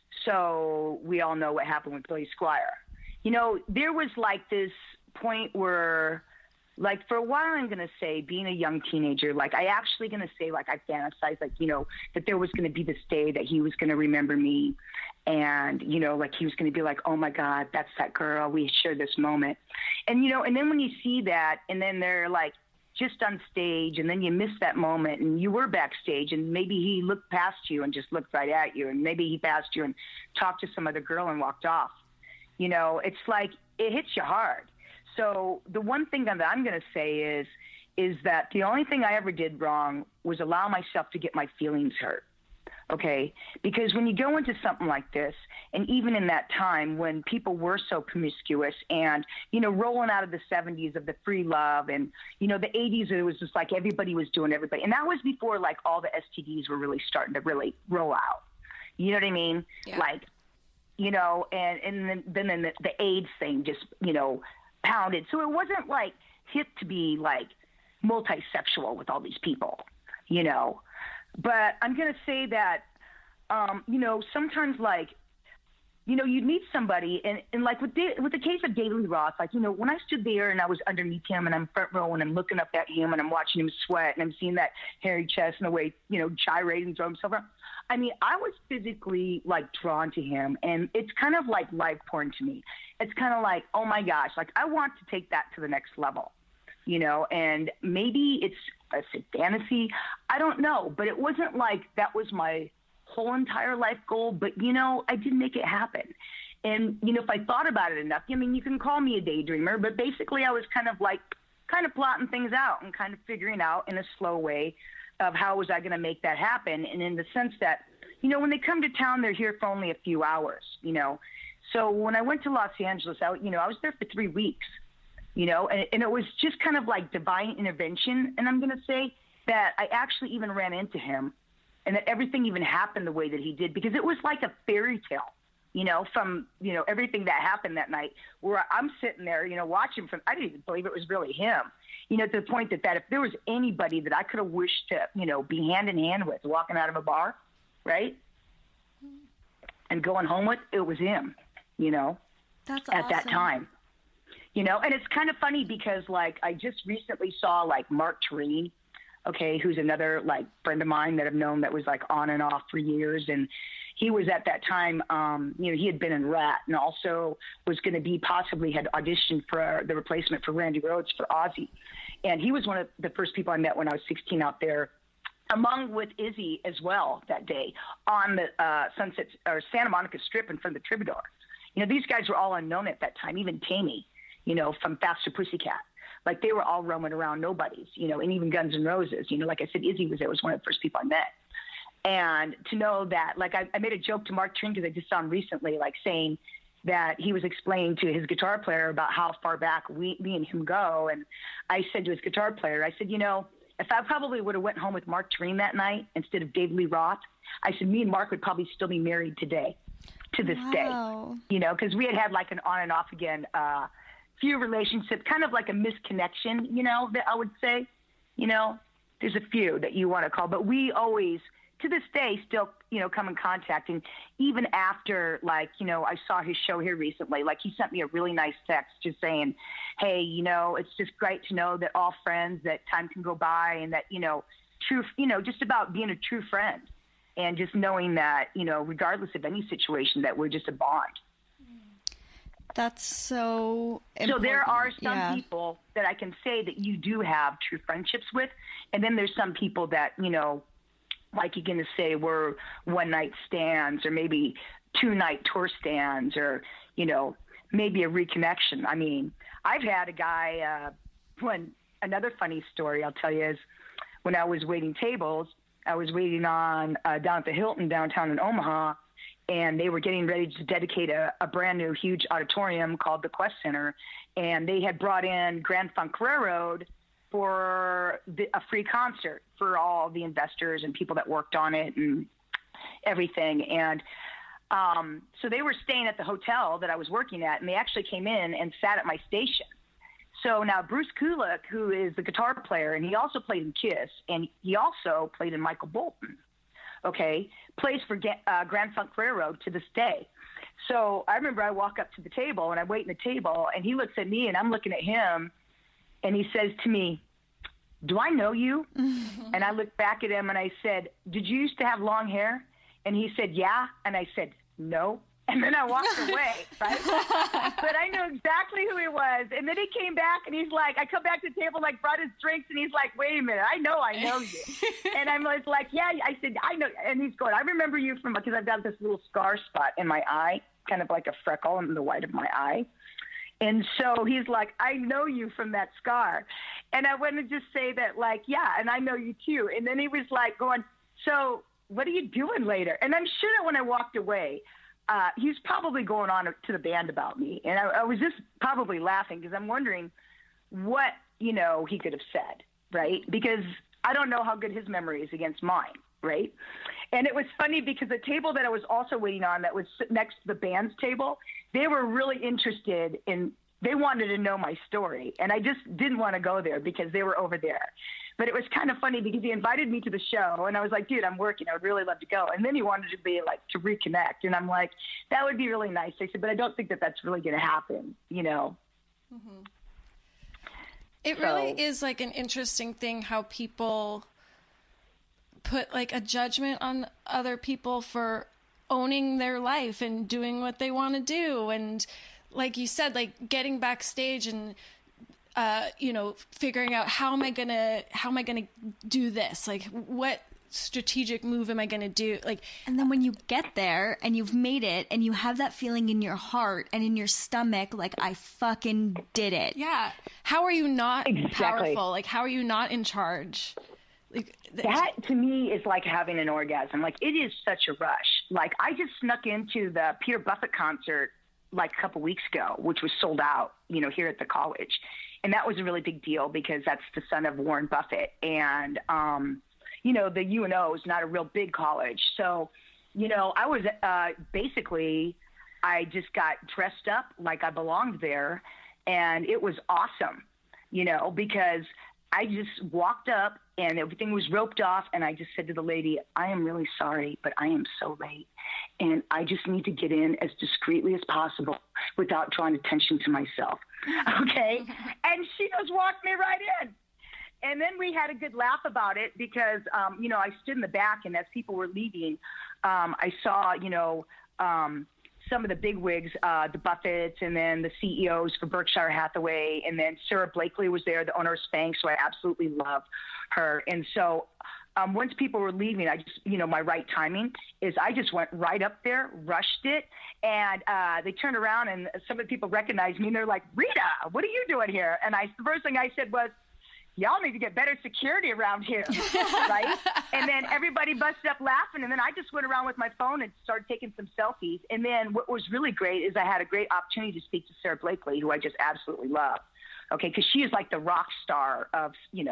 So we all know what happened with Billy Squier. You know, there was like this point where, like, for a while, I'm going to say, being a young teenager, like, I actually going to say, like, I fantasized, like, you know, that there was going to be this day that he was going to remember me. And, you know, like, he was going to be like, oh, my God, that's that girl. We shared this moment. And, you know, and then when you see that, and then they're, like, just on stage, and then you miss that moment, and you were backstage, and maybe he looked past you and just looked right at you, and maybe he passed you and talked to some other girl and walked off. You know, it's like, it hits you hard. So the one thing that I'm going to say is, is that the only thing I ever did wrong was allow myself to get my feelings hurt. Okay. Because when you go into something like this, and even in that time when people were so promiscuous and, you know, rolling out of the seventies of the free love, and, you know, the eighties, it was just like everybody was doing everybody. And that was before like all the S T Ds were really starting to really roll out. You know what I mean? Yeah. Like, you know, and, and then, then the, the AIDS thing just, you know, pounded. So it wasn't like hip to be like multisexual with all these people, you know. But I'm going to say that, um, you know, sometimes like, you know, you meet somebody and, and like with the, with the case of David Lee Roth, like, you know, when I stood there and I was underneath him and I'm front row and I'm looking up at him and I'm watching him sweat and I'm seeing that hairy chest and the way, you know, gyrate and throw himself around. I mean, I was physically like drawn to him, and it's kind of like life porn to me. It's kind of like, oh my gosh, like I want to take that to the next level, you know, and maybe it's a fantasy. I don't know, but it wasn't like that was my whole entire life goal, but you know, I did make it happen. And, you know, if I thought about it enough, I mean, you can call me a daydreamer, but basically I was kind of like, kind of plotting things out and kind of figuring out in a slow way of how was I going to make that happen. And in the sense that, you know, when they come to town, they're here for only a few hours, you know. So when I went to Los Angeles, I, you know, I was there for three weeks, you know, and, and it was just kind of like divine intervention. And I'm going to say that I actually even ran into him, and that everything even happened the way that he did, because it was like a fairy tale, you know, from, you know, everything that happened that night, where I'm sitting there, you know, watching from, I didn't even believe it was really him, you know, to the point that, that if there was anybody that I could have wished to, you know, be hand in hand with walking out of a bar, right, and going home with, it was him, you know, That's at awesome. that time, you know. And it's kind of funny because, like, I just recently saw, like, Mark Turini, okay, who's another, like, friend of mine that I've known that was, like, on and off for years. And he was at that time, um, you know, he had been in Rat and also was going to be possibly had auditioned for the replacement for Randy Rhoads for Ozzy. And he was one of the first people I met when I was sixteen out there, among with Izzy as well that day on the uh, Sunset or Santa Monica Strip in front of the Troubadour. You know, these guys were all unknown at that time, even Tammy, you know, from Faster Pussycat. Like, they were all roaming around nobodies, you know, and even Guns N' Roses. You know, like I said, Izzy was there, was one of the first people I met. And to know that, like, I, I made a joke to Mark Turini because I just saw him recently, like, saying that he was explaining to his guitar player about how far back we, me and him go. And I said to his guitar player, I said, you know, if I probably would have went home with Mark Turenne that night instead of David Lee Roth, I said, me and Mark would probably still be married today, to this Wow. day, you know, because we had had like an on and off again, uh, few relationships, kind of like a misconnection, you know, that I would say, you know, there's a few that you want to call, but we always, to this day, still, you know, come in contact. And even after, like, you know, I saw his show here recently, like he sent me a really nice text just saying, hey, you know, it's just great to know that all friends, that time can go by, and that, you know, true, you know, just about being a true friend, and just knowing that, you know, regardless of any situation, that we're just a bond. That's so important. So there are some Yeah. people that I can say that you do have true friendships with. And then there's some people that, you know, like you're going to say were one night stands, or maybe two night tour stands, or, you know, maybe a reconnection. I mean, I've had a guy, uh, when another funny story I'll tell you is when I was waiting tables, I was waiting on uh, down at the Hilton downtown in Omaha, and they were getting ready to dedicate a, a brand new huge auditorium called the Quest Center. And they had brought in Grand Funk Railroad for the, a free concert for all the investors and people that worked on it and everything. And um, so they were staying at the hotel that I was working at, and they actually came in and sat at my station. So now Bruce Kulick, who is the guitar player, and he also played in Kiss, and he also played in Michael Bolton, okay, plays for uh, Grand Funk Railroad to this day. So I remember I walk up to the table, and I wait in the table, and he looks at me, and I'm looking at him, and he says to me, do I know you? And I looked back at him, and I said, did you used to have long hair? And he said, yeah. And I said, no. And then I walked away, right? But I knew exactly who he was. And then he came back, and he's like, I come back to the table, like, brought his drinks, and he's like, wait a minute, I know I know you. And I'm like, yeah, I said, I know. And he's going, I remember you from, because I've got this little scar spot in my eye, kind of like a freckle in the white of my eye. And so he's like, I know you from that scar. And I want to just say that, like, yeah, and I know you too. And then he was like going, so what are you doing later? And I'm sure that when I walked away, uh, he was probably going on to the band about me. And I, I was just probably laughing because I'm wondering what, you know, he could have said, right? Because I don't know how good his memory is against mine, right? And it was funny because the table that I was also waiting on that was next to the band's table, they were really interested in, they wanted to know my story. And I just didn't want to go there because they were over there. But it was kind of funny because he invited me to the show, and I was like, dude, I'm working. I would really love to go. And then he wanted to be like, to reconnect. And I'm like, that would be really nice. I said, but I don't think that that's really going to happen, you know? Mm-hmm. It So- really is like an interesting thing how people put like a judgment on other people for owning their life and doing what they want to do. And like you said, like getting backstage and, uh, you know, figuring out how am I going to, how am I going to do this? Like what strategic move am I going to do? Like, And then when you get there and you've made it and you have that feeling in your heart and in your stomach, like, I fucking did it. yeah. How are you not Exactly. powerful? Like, how are you not in charge? Like th- That to me is like having an orgasm. Like, it is such a rush. Like, I just snuck into the Peter Buffett concert like a couple weeks ago, which was sold out, you know, here at the college. And that was a really big deal because that's the son of Warren Buffett. And, um, you know, the U N O is not a real big college. So, you know, I was uh, basically, I just got dressed up like I belonged there. And it was awesome, you know, because I just walked up and everything was roped off. And I just said to the lady, I am really sorry, but I am so late. And I just need to get in as discreetly as possible without drawing attention to myself. Okay. And she just walked me right in. And then we had a good laugh about it because, um, you know, I stood in the back, and as people were leaving, um, I saw, you know, um, some of the big wigs, uh, the Buffetts, and then the C E Os for Berkshire Hathaway. And then Sarah Blakely was there, the owner of Spanx, so I absolutely love her. And so um, once people were leaving, I just, you know, my right timing is I just went right up there, rushed it. And uh, they turned around, and some of the people recognized me, and they're like, Rita, what are you doing here? And I, the first thing I said was, y'all need to get better security around here, right? And then everybody busted up laughing, and then I just went around with my phone and started taking some selfies. And then what was really great is I had a great opportunity to speak to Sarah Blakely, who I just absolutely love, okay, because she is like the rock star of, you know,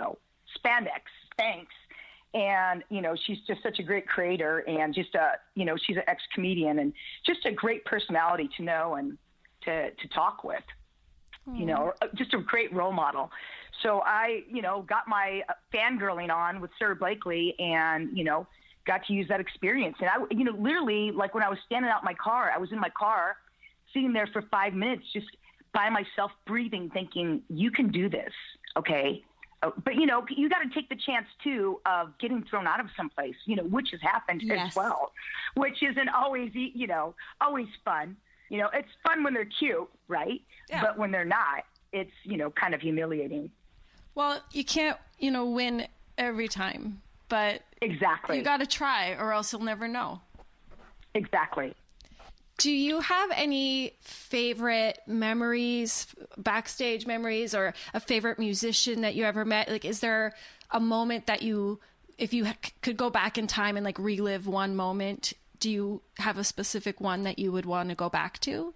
spandex, thanks. And, you know, she's just such a great creator and just a, you know, she's an ex-comedian and just a great personality to know and to, to talk with, mm. you know, just a great role model. So I, you know, got my fangirling on with Sara Blakely and, you know, got to use that experience. And I, you know, literally, like when I was standing out in my car, I was in my car sitting there for five minutes, just by myself breathing, thinking, you can do this. Okay. But, you know, you got to take the chance, too, of getting thrown out of someplace, you know, which has happened yes. as well, which isn't always, you know, always fun. You know, it's fun when they're cute, right? Yeah. But when they're not, it's, you know, kind of humiliating. Well, you can't, you know, win every time, but exactly. you got to try or else you'll never know. Exactly. Do you have any favorite memories, backstage memories, or a favorite musician that you ever met? Like, is there a moment that you, if you could go back in time and like relive one moment, do you have a specific one that you would want to go back to?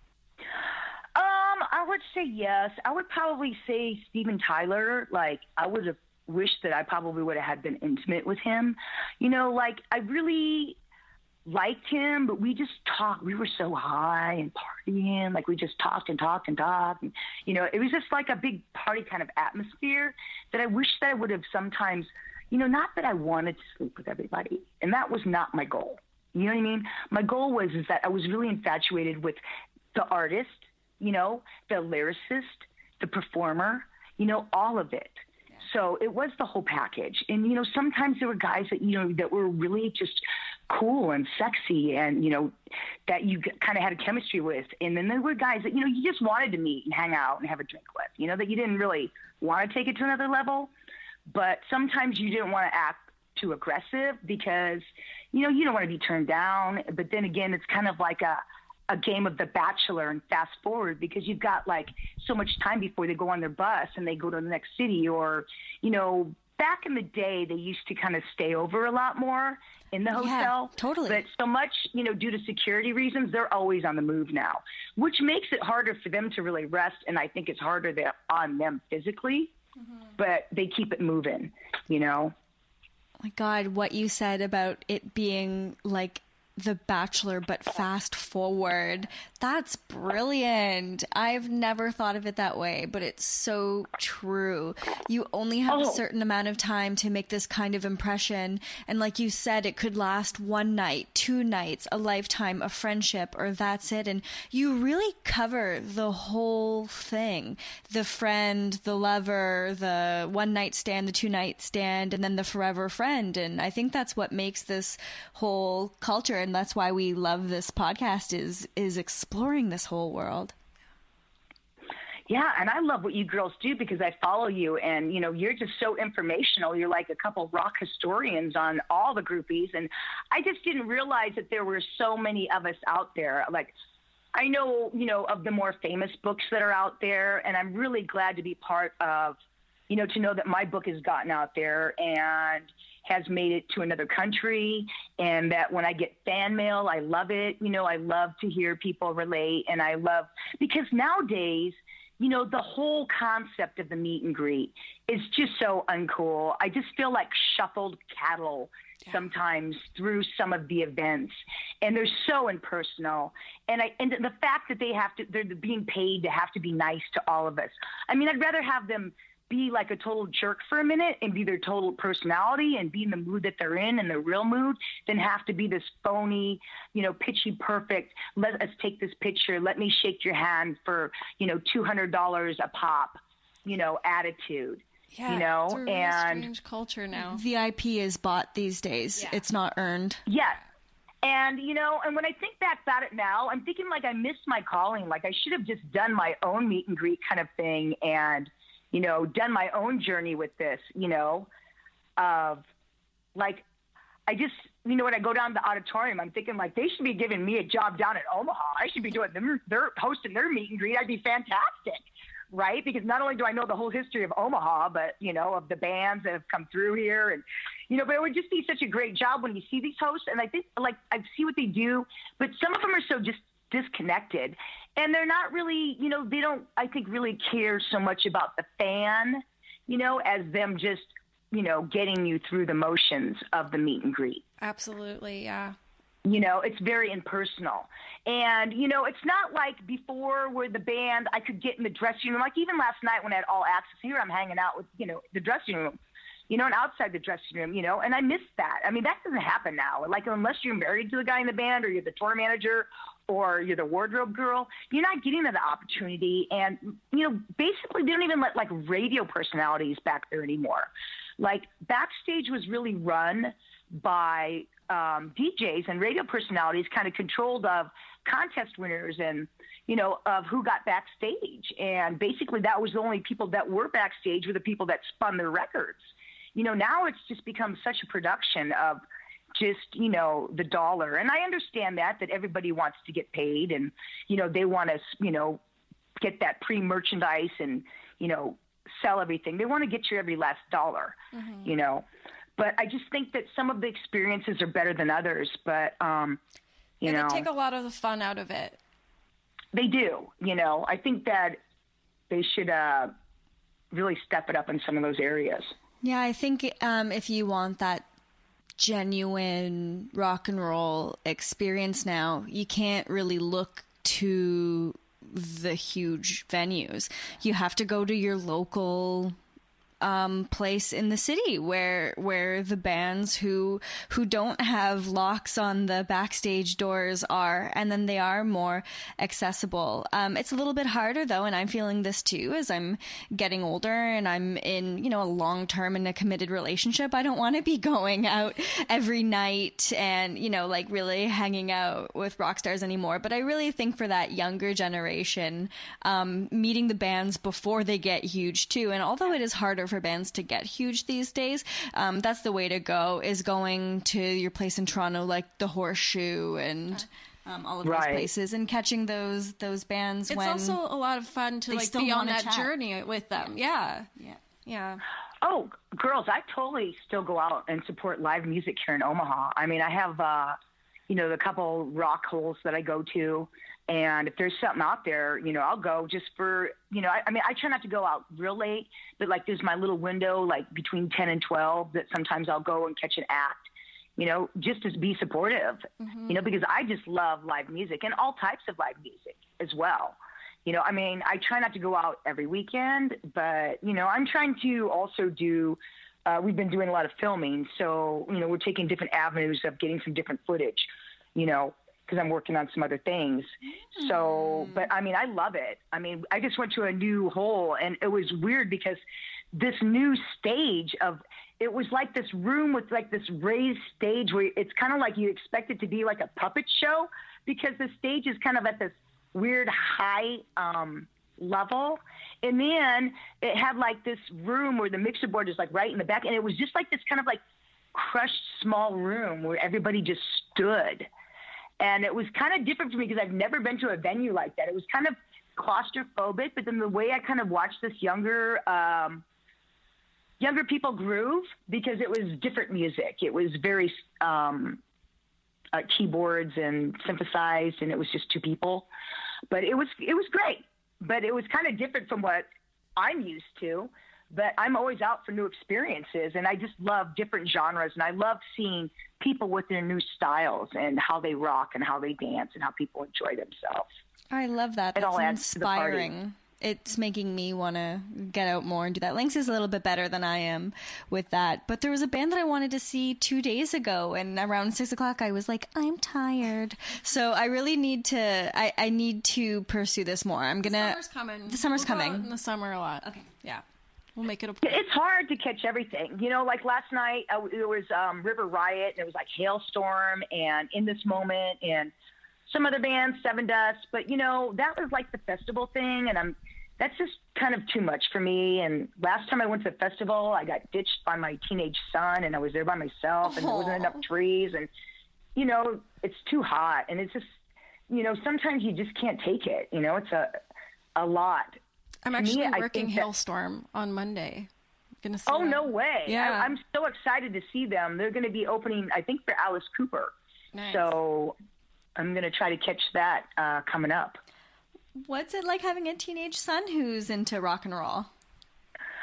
Um, I would say yes. I would probably say Steven Tyler. Like, I would have wished that I probably would have had been intimate with him. You know, like, I really liked him, but we just talked. We were so high and partying. Like, we just talked and talked and talked. And, you know, it was just like a big party kind of atmosphere that I wish that I would have sometimes, you know, not that I wanted to sleep with everybody. And that was not my goal. You know what I mean? My goal was is that I was really infatuated with the artist, you know, the lyricist, the performer, you know, all of it. Yeah. So it was the whole package. And, you know, sometimes there were guys that, you know, that were really just cool and sexy and, you know, that you kind of had a chemistry with. And then there were guys that, you know, you just wanted to meet and hang out and have a drink with, you know, that you didn't really want to take it to another level. But sometimes you didn't want to act too aggressive because, you know, you don't want to be turned down. But then again, it's kind of like a, a game of The Bachelor and fast forward because you've got like so much time before they go on their bus and they go to the next city. Or, you know, back in the day, they used to kind of stay over a lot more in the hotel. Yeah, totally. But so much, you know, due to security reasons, they're always on the move now, which makes it harder for them to really rest. And I think it's harder there on them physically, mm-hmm. but they keep it moving, you know? Oh my God, what you said about it being like The Bachelor, but fast forward. That's brilliant. I've never thought of it that way, but it's so true. You only have oh. a certain amount of time to make this kind of impression. And like you said, it could last one night, two nights, a lifetime, a friendship, or that's it. And you really cover the whole thing. The friend, the lover, the one night stand, the two night stand, and then the forever friend. And I think that's what makes this whole culture, and that's why we love this podcast, is is exploring this whole world. Yeah, and I love what you girls do because I follow you, and you know, you're just so informational. You're like a couple rock historians on all the groupies, and I just didn't realize that there were so many of us out there. Like, I know, you know, of the more famous books that are out there, and I'm really glad to be part of, you know, to know that my book has gotten out there and has made it to another country, and that when I get fan mail, I love it. You know, I love to hear people relate, and I love, because nowadays, you know, the whole concept of the meet and greet is just so uncool. I just feel like shuffled cattle yeah. sometimes through some of the events, and they're so impersonal. And I, and the fact that they have to, they're being paid to have to be nice to all of us. I mean, I'd rather have them be like a total jerk for a minute and be their total personality and be in the mood that they're in, in their real mood, than have to be this phony, you know, pitchy perfect, let us take this picture, let me shake your hand for, you know, two hundred dollars a pop, you know, attitude. Yeah, you know, it's a really and strange culture now. V I P is bought these days. Yeah. It's not earned. Yeah. And, you know, and when I think back about it now, I'm thinking like I missed my calling. Like I should have just done my own meet and greet kind of thing and, you know, done my own journey with this, you know, of like, I just, you know, when I go down to the auditorium, I'm thinking like, they should be giving me a job down at Omaha. I should be doing them. They're hosting their meet and greet. I'd be fantastic. Right. Because not only do I know the whole history of Omaha, but, you know, of the bands that have come through here and, you know, but it would just be such a great job when you see these hosts. And I think like, I see what they do, but some of them are so just disconnected, and they're not really, you know, they don't, I think, really care so much about the fan, you know, as them just, you know, getting you through the motions of the meet and greet. Absolutely, yeah. You know, it's very impersonal. And, you know, it's not like before where the band, I could get in the dressing room. Like even last night when I had all access here, I'm hanging out with, you know, the dressing room, you know, and outside the dressing room, you know, and I miss that. I mean, that doesn't happen now. Like unless you're married to the guy in the band or you're the tour manager or you're the wardrobe girl, you're not getting that opportunity. And, you know, basically they don't even let like radio personalities back there anymore. Like backstage was really run by um, D Js and radio personalities, kind of controlled of contest winners and, you know, of who got backstage. And basically that was the only people that were backstage were the people that spun their records. You know, now it's just become such a production of just, you know, the dollar. And I understand that, that everybody wants to get paid and, you know, they want to, you know, get that pre-merchandise and, you know, sell everything. They want to get your every last dollar, mm-hmm. you know. But I just think that some of the experiences are better than others. But, um, you yeah, know. They take a lot of the fun out of it. They do, you know. I think that they should uh, really step it up in some of those areas. Yeah, I think um, if you want that genuine rock and roll experience now, you can't really look to the huge venues. You have to go to your local um, place in the city where where the bands who who don't have locks on the backstage doors are, and then they are more accessible. Um, it's a little bit harder though, and I'm feeling this too as I'm getting older and I'm in, you know, a long term and a committed relationship. I don't want to be going out every night and, you know, like really hanging out with rock stars anymore. But I really think for that younger generation, um, meeting the bands before they get huge too. And although it is harder for bands to get huge these days, um, that's the way to go, is going to your place in Toronto, like the Horseshoe and um, all of right. those places, and catching those those bands. It's when also a lot of fun to like be on that chat. journey with them. Yeah. Yeah. Yeah. Oh, girls, I totally still go out and support live music here in Omaha. I mean, I have, uh, you know, the couple rock holes that I go to. And if there's something out there, you know, I'll go just for, you know, I, I mean, I try not to go out real late, but like there's my little window, like between ten and twelve, that sometimes I'll go and catch an act, you know, just to be supportive, mm-hmm. you know, because I just love live music and all types of live music as well. You know, I mean, I try not to go out every weekend, but, you know, I'm trying to also do, uh, we've been doing a lot of filming. So, you know, we're taking different avenues of getting some different footage, you know, because I'm working on some other things. Mm. So, but I mean, I love it. I mean, I just went to a new hole and it was weird because this new stage of, it was like this room with like this raised stage where it's kind of like you expect it to be like a puppet show, because the stage is kind of at this weird high um, level. And then it had like this room where the mixer board is like right in the back. And it was just like this kind of like crushed small room where everybody just stood. And it was kind of different for me because I've never been to a venue like that. It was kind of claustrophobic, but then the way I kind of watched this younger, um, younger people groove, because it was different music. It was very um, uh, keyboards and synthesized, and it was just two people. But it was it was great. But it was kind of different from what I'm used to. But I'm always out for new experiences, and I just love different genres, and I love seeing people with their new styles and how they rock and how they dance and how people enjoy themselves. I love that. It That's all adds to the party. inspiring. It's making me want to get out more and do that. Lynx is a little bit better than I am with that. But there was a band that I wanted to see two days ago, and around six o'clock I was like, I'm tired. So I really need to, I, I need to pursue this more. I'm going to. The summer's coming. The summer's we'll coming. Go out in the summer a lot. Okay. Yeah. We'll make it a point. It's hard to catch everything. You know, like last night, uh, there was um, River Riot, and it was like Hailstorm and In This Moment and some other bands, Seven Dust. But, you know, that was like the festival thing, and I'm that's just kind of too much for me. And last time I went to the festival, I got ditched by my teenage son, and I was there by myself, and there wasn't enough trees. And, you know, it's too hot. And it's just, you know, sometimes you just can't take it. You know, it's a, a lot. I'm actually me, working that, Hailstorm on Monday. Gonna see oh, them. no way. Yeah. I, I'm so excited to see them. They're going to be opening, I think, for Alice Cooper. Nice. So I'm going to try to catch that uh, coming up. What's it like having a teenage son who's into rock and roll?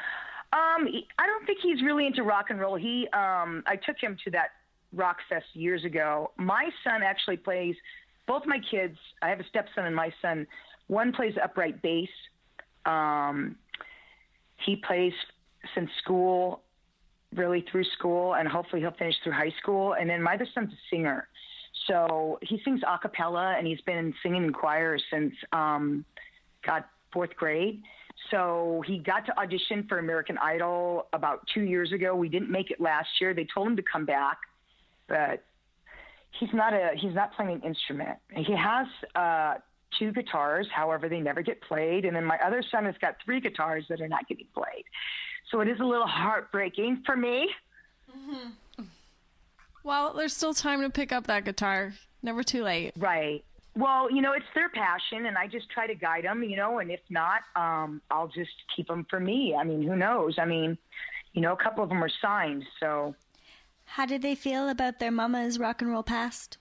Um, I don't think he's really into rock and roll. He, um, I took him to that rock fest years ago. My son actually plays, both my kids, I have a stepson and my son, one plays upright bass. Um, he plays since school, really through school, and hopefully he'll finish through high school. And then my other son's a singer. So he sings a cappella, and he's been singing in choir since, um, God, fourth grade. So he got to audition for American Idol about two years ago. We didn't make it last year. They told him to come back, but he's not a he's not playing an instrument. He has uh, two guitars, however, they never get played. And then my other son has got three guitars that are not getting played. So it is a little heartbreaking for me. Mm-hmm. Well, there's still time to pick up that guitar. Never too late. Right. Well, you know, it's their passion, and I just try to guide them, you know, and if not, um, I'll just keep them for me. I mean, who knows? I mean, you know, a couple of them are signed, so. How did they feel about their mama's rock and roll past?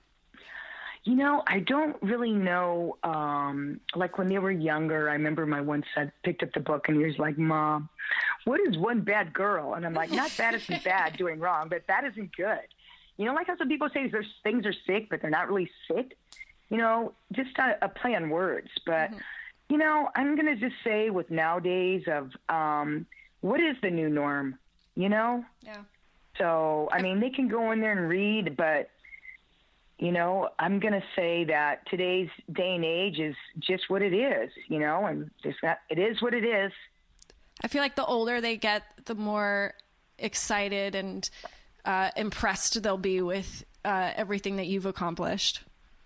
You know, I don't really know. Um, like when they were younger, I remember my one son picked up the book and he was like, Mom, what is one bad girl? And I'm like, not bad isn't bad doing wrong, but bad isn't good. You know, like how some people say there's things are sick, but they're not really sick. You know, just a, a play on words. But, mm-hmm. you know, I'm going to just say with nowadays of um, what is the new norm, you know? Yeah. So, I mean, they can go in there and read, but, you know, I'm going to say that today's day and age is just what it is, you know, and just not, it is what it is. I feel like the older they get, the more excited and uh, impressed they'll be with uh, everything that you've accomplished.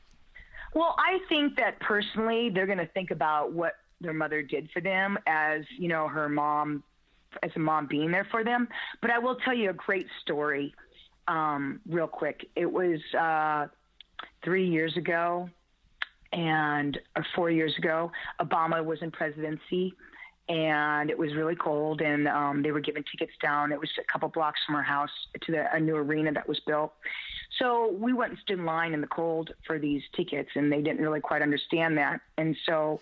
Well, I think that personally, they're going to think about what their mother did for them as, you know, her mom, as a mom being there for them. But I will tell you a great story um, real quick. It was uh, three years ago and or four years ago, Obama was in presidency and it was really cold and um, they were giving tickets down. It was a couple blocks from our house to the, a new arena that was built. So we went and stood in line in the cold for these tickets, and they didn't really quite understand that. And so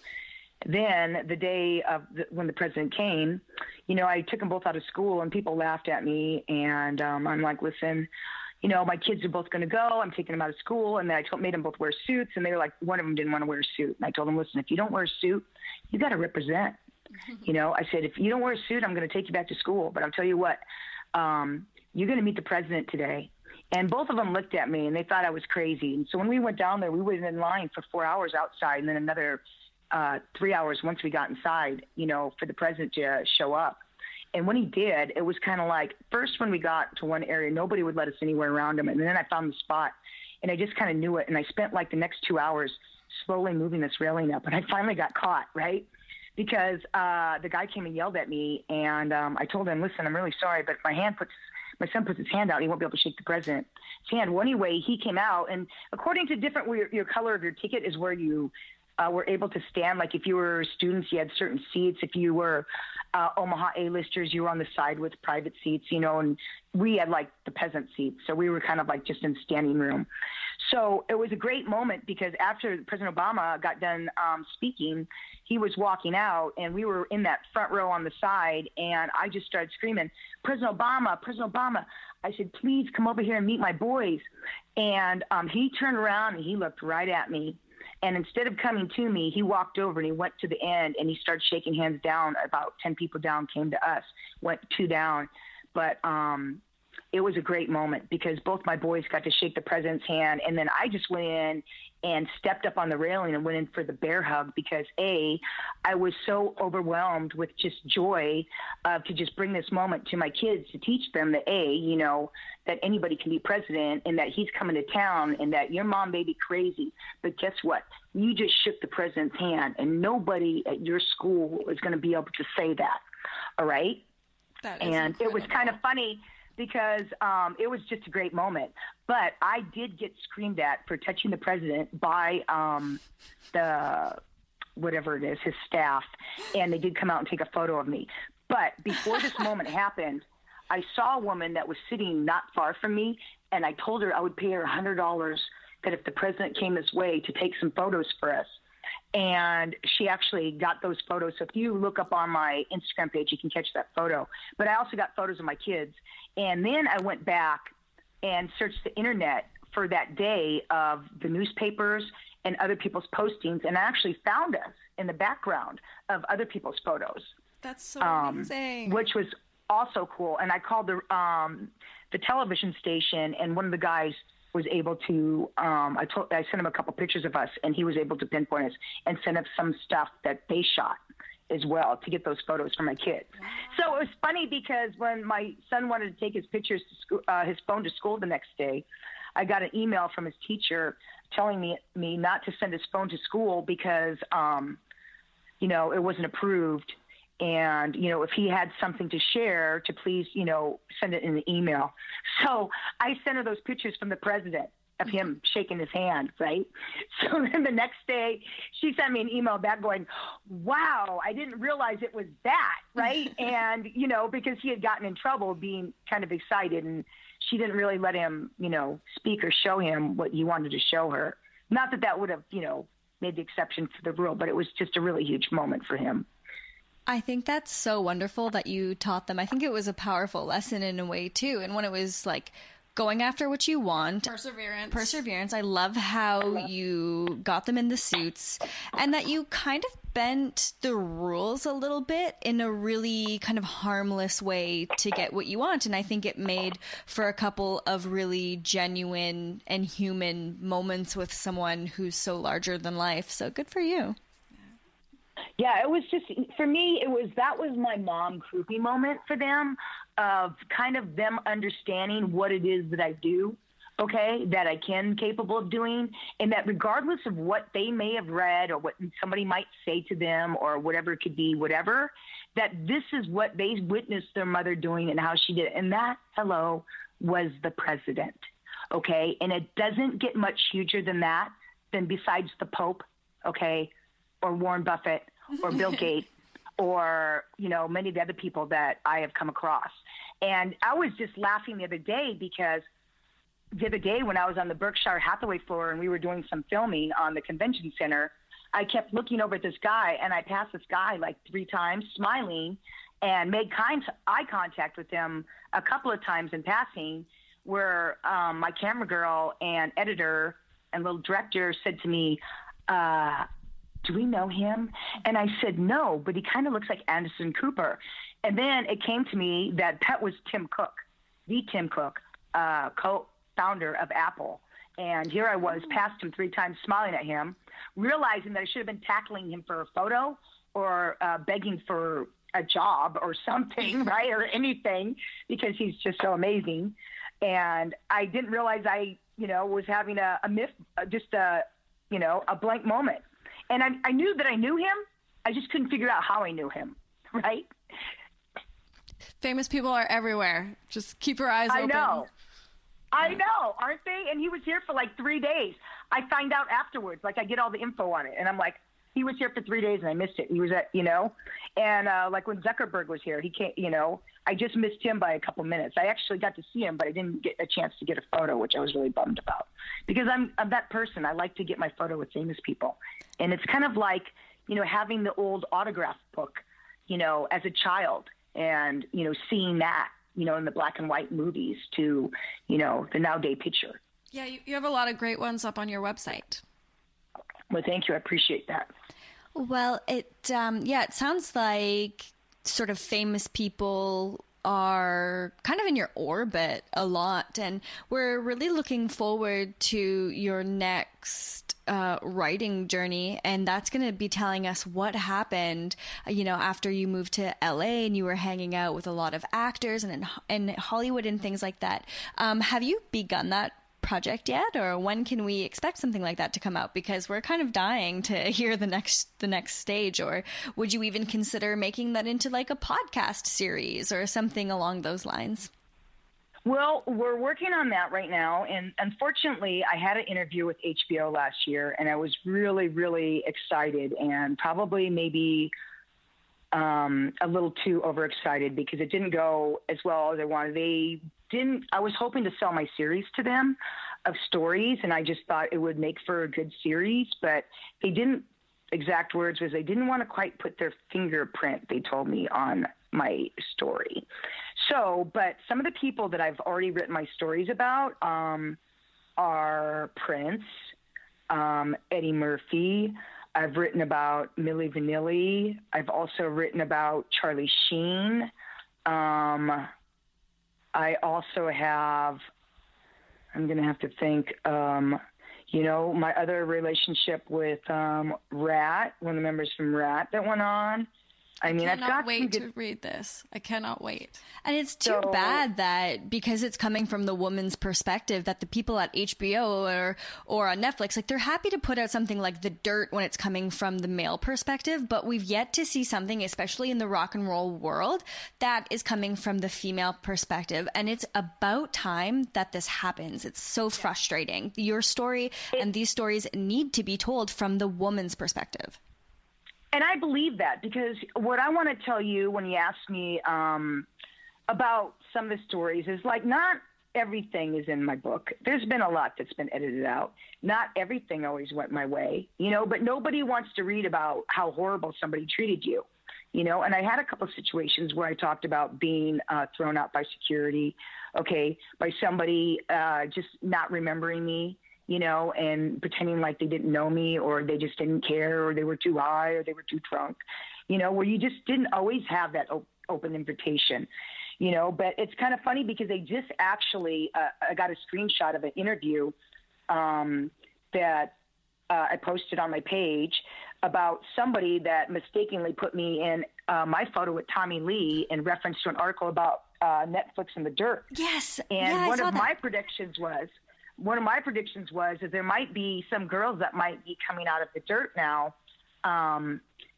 then the day of the, when the president came, you know, I took them both out of school, and people laughed at me. And um, I'm like, listen, you know, my kids are both going to go. I'm taking them out of school. And then I told, made them both wear suits, and they were like, one of them didn't want to wear a suit. And I told them, listen, if you don't wear a suit, you got to represent. You know, I said, if you don't wear a suit, I'm going to take you back to school. But I'll tell you what, um, you're going to meet the president today. And both of them looked at me, and they thought I was crazy. And so when we went down there, we waited in line for four hours outside, and then another uh, three hours once we got inside, you know, for the president to show up. And when he did, it was kind of like, first when we got to one area, nobody would let us anywhere around him. And then I found the spot, and I just kind of knew it. And I spent like the next two hours slowly moving this railing up, and I finally got caught, right? Because uh, the guy came and yelled at me, and um, I told him, listen, I'm really sorry, but if my hand puts my son puts his hand out, he won't be able to shake the president's hand. Well, anyway, he came out, and according to different, your, your color of your ticket is where you uh, were able to stand. Like if you were students, you had certain seats. If you were uh, Omaha A-listers, you were on the side with private seats, you know, and we had like the peasant seats. So we were kind of like just in standing room. So it was a great moment because after President Obama got done um, speaking, he was walking out, and we were in that front row on the side, and I just started screaming, President Obama, President Obama. I said, please come over here and meet my boys. And um, he turned around, and he looked right at me. And instead of coming to me, he walked over, and he went to the end, and he started shaking hands down. About ten people down came to us, went two down. But um, it was a great moment because both my boys got to shake the president's hand. And then I just went in and stepped up on the railing and went in for the bear hug because, A, I was so overwhelmed with just joy uh, to just bring this moment to my kids to teach them that, A, you know, that anybody can be president and that he's coming to town and that your mom may be crazy. But guess what? You just shook the president's hand, and nobody at your school is going to be able to say that. All right? That is and incredible. It was kind of funny because um, it was just a great moment. But I did get screamed at for touching the president by um, the, whatever it is, his staff, and they did come out and take a photo of me. But before this moment happened, I saw a woman that was sitting not far from me, and I told her I would pay her one hundred dollars that if the president came this way to take some photos for us. And she actually got those photos. So if you look up on my Instagram page, you can catch that photo. But I also got photos of my kids. And then I went back and searched the internet for that day of the newspapers and other people's postings, and I actually found us in the background of other people's photos. That's so um, amazing. Which was also cool. And I called the um, the television station, and one of the guys was able to, um, I told, I sent him a couple pictures of us, and he was able to pinpoint us and send us some stuff that they shot as well to get those photos for my kids. Wow. So it was funny because when my son wanted to take his pictures to school, uh, his phone to school the next day, I got an email from his teacher telling me, me not to send his phone to school because, um, you know, it wasn't approved. And, you know, if he had something to share, to please, you know, send it in the email. So I sent her those pictures from the president of him shaking his hand, right? So then the next day, she sent me an email back going, wow, I didn't realize it was that, right? And, you know, because he had gotten in trouble being kind of excited, and she didn't really let him, you know, speak or show him what he wanted to show her. Not that that would have, you know, made the exception for the rule, but it was just a really huge moment for him. I think that's so wonderful that you taught them. I think it was a powerful lesson in a way too. And when it was like going after what you want. Perseverance. Perseverance. I love how you got them in the suits and that you kind of bent the rules a little bit in a really kind of harmless way to get what you want. And I think it made for a couple of really genuine and human moments with someone who's so larger than life. So good for you. Yeah, it was just, for me, it was, that was my mom croupy moment for them, of kind of them understanding what it is that I do, okay, that I can capable of doing, and that regardless of what they may have read or what somebody might say to them or whatever it could be, whatever, that this is what they witnessed their mother doing and how she did it. And that, hello, was the president, okay? And it doesn't get much huger than that, than besides the Pope, okay, or Warren Buffett, or Bill Gates, or, you know, many of the other people that I have come across. And I was just laughing the other day because the other day when I was on the Berkshire Hathaway floor and we were doing some filming on the convention center, I kept looking over at this guy, and I passed this guy like three times, smiling, and made kind eye contact with him a couple of times in passing, where um, my camera girl and editor and little director said to me, uh, do we know him? And I said, no, but he kind of looks like Anderson Cooper. And then it came to me that that was Tim Cook, the Tim Cook, uh, co-founder of Apple. And here I was, past him three times, smiling at him, realizing that I should have been tackling him for a photo or uh, begging for a job or something, right, or anything, because he's just so amazing. And I didn't realize I, you know, was having a, a myth, just a, you know, a blank moment. And I, I knew that I knew him. I just couldn't figure out how I knew him, right? Famous people are everywhere. Just keep your eyes open. I know. I know, aren't they? And he was here for like three days. I find out afterwards, like I get all the info on it. And I'm like, he was here for three days and I missed it. He was at, you know, and uh, like when Zuckerberg was here, he can't, you know, I just missed him by a couple minutes. I actually got to see him, but I didn't get a chance to get a photo, which I was really bummed about, because I'm, I'm that person. I like to get my photo with famous people. And it's kind of like, you know, having the old autograph book, you know, as a child, and, you know, seeing that, you know, in the black and white movies to, you know, the nowadays picture. Yeah, you, you have a lot of great ones up on your website. Well, thank you. I appreciate that. Well, it, um, yeah, it sounds like sort of famous people are kind of in your orbit a lot, and we're really looking forward to your next uh, writing journey, and that's going to be telling us what happened, you know, after you moved to L A and you were hanging out with a lot of actors and in, in Hollywood and things like that. Um, have you begun that project yet, or when can we expect something like that to come out? Because we're kind of dying to hear the next the next stage. Or would you even consider making that into like a podcast series or something along those lines? Well, we're working on that right now, and unfortunately I had an interview with H B O last year, and I was really really excited, and probably maybe um a little too overexcited, because it didn't go as well as I wanted. They didn't, I was hoping to sell my series to them of stories, and I just thought it would make for a good series, but they didn't exact words was they didn't want to quite put their fingerprint, they told me, on my story. So, but some of the people that I've already written my stories about um, are Prince, um, Eddie Murphy. I've written about Milli Vanilli. I've also written about Charlie Sheen. Um, I also have, I'm going to have to think, um, you know, my other relationship with um, Rat, one of the members from Rat that went on. I mean, I I've cannot got wait to to read this. I cannot wait. And it's too So- bad that because it's coming from the woman's perspective that the people at H B O or or on Netflix, like they're happy to put out something like The Dirt when it's coming from the male perspective, but we've yet to see something, especially in the rock and roll world, that is coming from the female perspective. And it's about time that this happens. It's so frustrating. Your story and these stories need to be told from the woman's perspective. And I believe that, because what I want to tell you when you ask me um, about some of the stories is, like, not everything is in my book. There's been a lot that's been edited out. Not everything always went my way, you know, but nobody wants to read about how horrible somebody treated you, you know. And I had a couple of situations where I talked about being uh, thrown out by security, okay, by somebody uh, just not remembering me, you know, and pretending like they didn't know me, or they just didn't care, or they were too high, or they were too drunk, you know, where you just didn't always have that op- open invitation, you know. But it's kind of funny because they just actually, uh, I got a screenshot of an interview um, that uh, I posted on my page about somebody that mistakenly put me in uh, my photo with Tommy Lee in reference to an article about uh, Netflix and The Dirt. Yes. And yeah, one I saw of that. my predictions was, one of my predictions was that there might be some girls that might be coming out of The Dirt now um,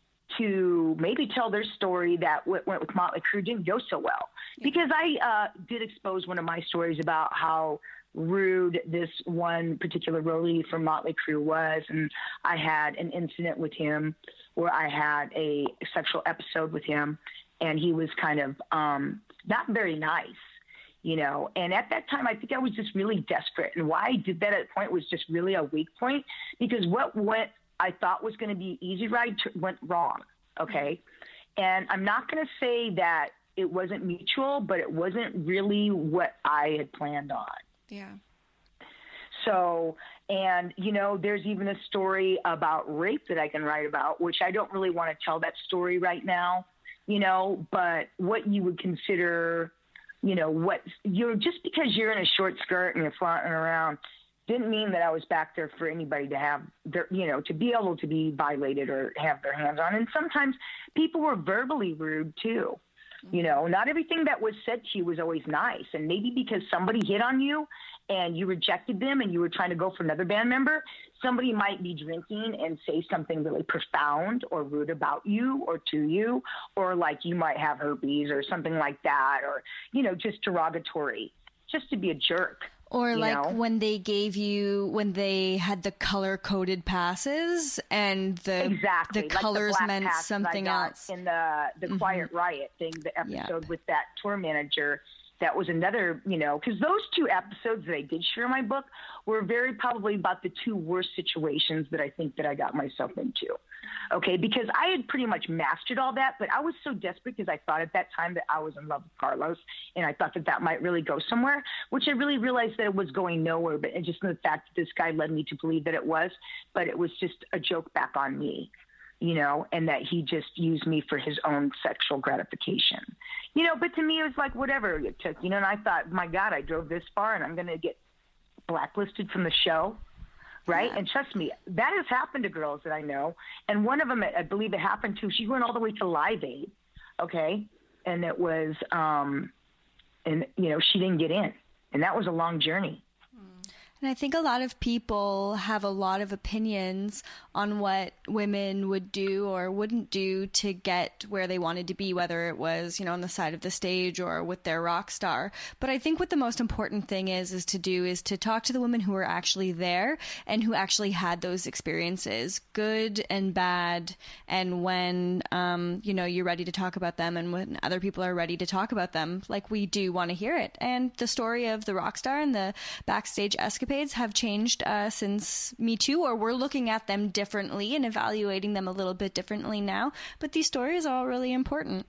to maybe tell their story that went with Motley Crue didn't go so well. Yeah. Because I uh, did expose one of my stories about how rude this one particular roadie from Motley Crue was. And I had an incident with him where I had a sexual episode with him, and he was kind of um, not very nice. You know, and at that time, I think I was just really desperate. And why I did that at a point was just really a weak point, because what went, I thought was going to be easy ride t- went wrong. Okay. And I'm not going to say that it wasn't mutual, but it wasn't really what I had planned on. Yeah. So, and, you know, there's even a story about rape that I can write about, which I don't really want to tell that story right now, you know, but what you would consider, you know, what you're just because you're in a short skirt and you're flaunting around didn't mean that I was back there for anybody to have their, you know, to be able to be violated or have their hands on. And sometimes people were verbally rude too. You know, not everything that was said to you was always nice. And maybe because somebody hit on you and you rejected them and you were trying to go for another band member, somebody might be drinking and say something really profound or rude about you or to you, or like you might have herpes or something like that, or, you know, just derogatory, just to be a jerk. Or like know? when they gave you, when they had the color-coded passes and the exactly. the like colors the meant something else. In the, the mm-hmm. Quiet Riot thing, the episode yep. with that tour manager, that was another, you know, because those two episodes that I did share in my book were very probably about the two worst situations that I think that I got myself into. Okay, because I had pretty much mastered all that, but I was so desperate because I thought at that time that I was in love with Carlos, and I thought that that might really go somewhere, which I really realized that it was going nowhere, but just the fact that this guy led me to believe that it was, but it was just a joke back on me, you know, and that he just used me for his own sexual gratification, you know, but to me it was like whatever it took, you know, and I thought, my God, I drove this far and I'm going to get blacklisted from the show. Right. Yeah. And trust me, that has happened to girls that I know. And one of them, I believe it happened to, she went all the way to Live Aid. Okay. And it was, um, and you know, she didn't get in, and that was a long journey. And I think a lot of people have a lot of opinions on what women would do or wouldn't do to get where they wanted to be, whether it was, you know, on the side of the stage or with their rock star. But I think what the most important thing is, is to do is to talk to the women who are actually there and who actually had those experiences, good and bad. And when, um, you know, you're ready to talk about them and when other people are ready to talk about them, like we do want to hear it. And the story of the rock star and the backstage escapade escapades have changed uh, since Me Too, or we're looking at them differently and evaluating them a little bit differently now. But these stories are all really important.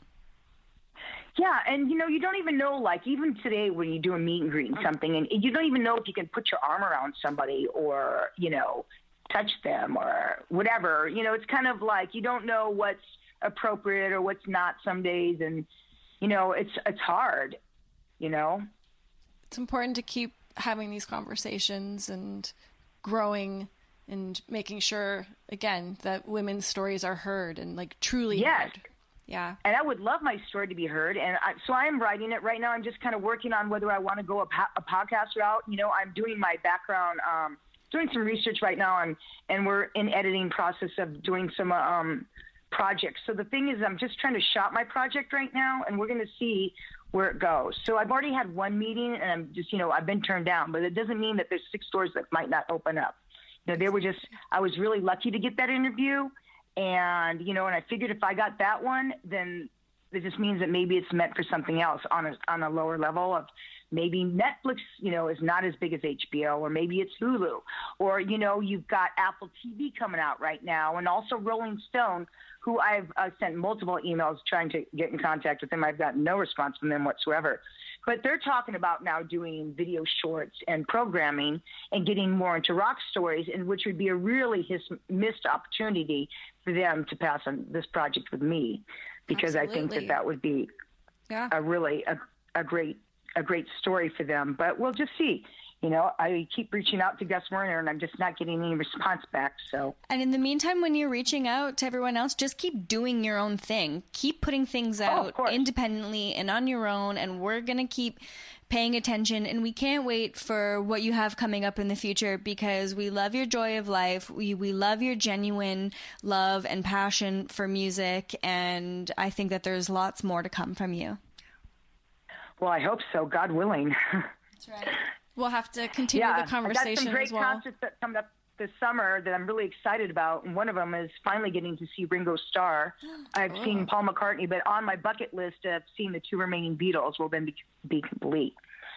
Yeah, and, you know, you don't even know, like, even today when you do a meet and greet and something, and you don't even know if you can put your arm around somebody or, you know, touch them or whatever. You know, it's kind of like you don't know what's appropriate or what's not some days, and, you know, it's it's hard, you know. It's important to keep having these conversations and growing and making sure, again, that women's stories are heard and, like, truly yes. heard. Yeah. And I would love my story to be heard. And I, so I am writing it right now. I'm just kind of working on whether I want to go a, po- a podcast route. You know, I'm doing my background, um, doing some research right now, and, and we're in editing process of doing some um, projects. So the thing is, I'm just trying to shop my project right now, and we're going to see where it goes. So I've already had one meeting, and I'm just, you know, I've been turned down, but it doesn't mean that there's six doors that might not open up. You know, they were just, I was really lucky to get that interview. And, you know, and I figured if I got that one, then it just means that maybe it's meant for something else on a, on a lower level of maybe Netflix, you know, is not as big as H B O, or maybe it's Hulu, or, you know, you've got Apple T V coming out right now, and also Rolling Stone, who I've uh, sent multiple emails trying to get in contact with them. I've got no response from them whatsoever. But they're talking about now doing video shorts and programming and getting more into rock stories, and which would be a really his, missed opportunity for them to pass on this project with me, because Absolutely. I think that that would be yeah. a really a, a great a great story for them. But we'll just see. You know, I keep reaching out to Gus Werner, and I'm just not getting any response back. So, and in the meantime, when you're reaching out to everyone else, just keep doing your own thing. Keep putting things out oh, independently and on your own, and we're going to keep paying attention. And we can't wait for what you have coming up in the future, because we love your joy of life. We, we love your genuine love and passion for music, and I think that there's lots more to come from you. Well, I hope so, God willing. That's right. We'll have to continue yeah, the conversation I've got some great as well. concerts that coming up this summer that I'm really excited about, and one of them is finally getting to see Ringo Starr. I've oh. seen Paul McCartney, but on my bucket list of seeing the two remaining Beatles will then be, be complete.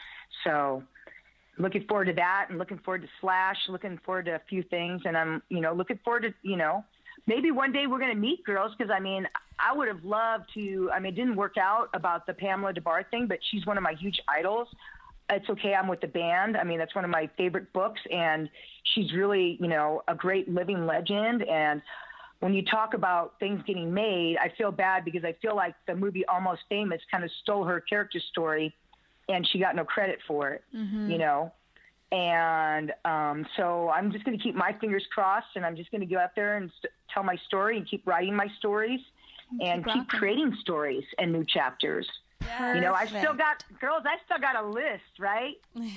So looking forward to that, and looking forward to Slash, looking forward to a few things, and I'm, you know, looking forward to, you know, maybe one day we're going to meet, girls, because, I mean, I would have loved to, I mean, it didn't work out about the Pamela DeBar thing, but she's one of my huge idols. It's Okay, I'm with the Band. I mean, that's one of my favorite books, and she's really, you know, a great living legend. And when you talk about things getting made, I feel bad because I feel like the movie Almost Famous kind of stole her character story, and she got no credit for it, mm-hmm. you know. And um, so I'm just going to keep my fingers crossed, and I'm just going to go out there and st- tell my story and keep writing my stories and keep, keep creating stories and new chapters. Perfect. You know, I still got, girls, I still got a list, right?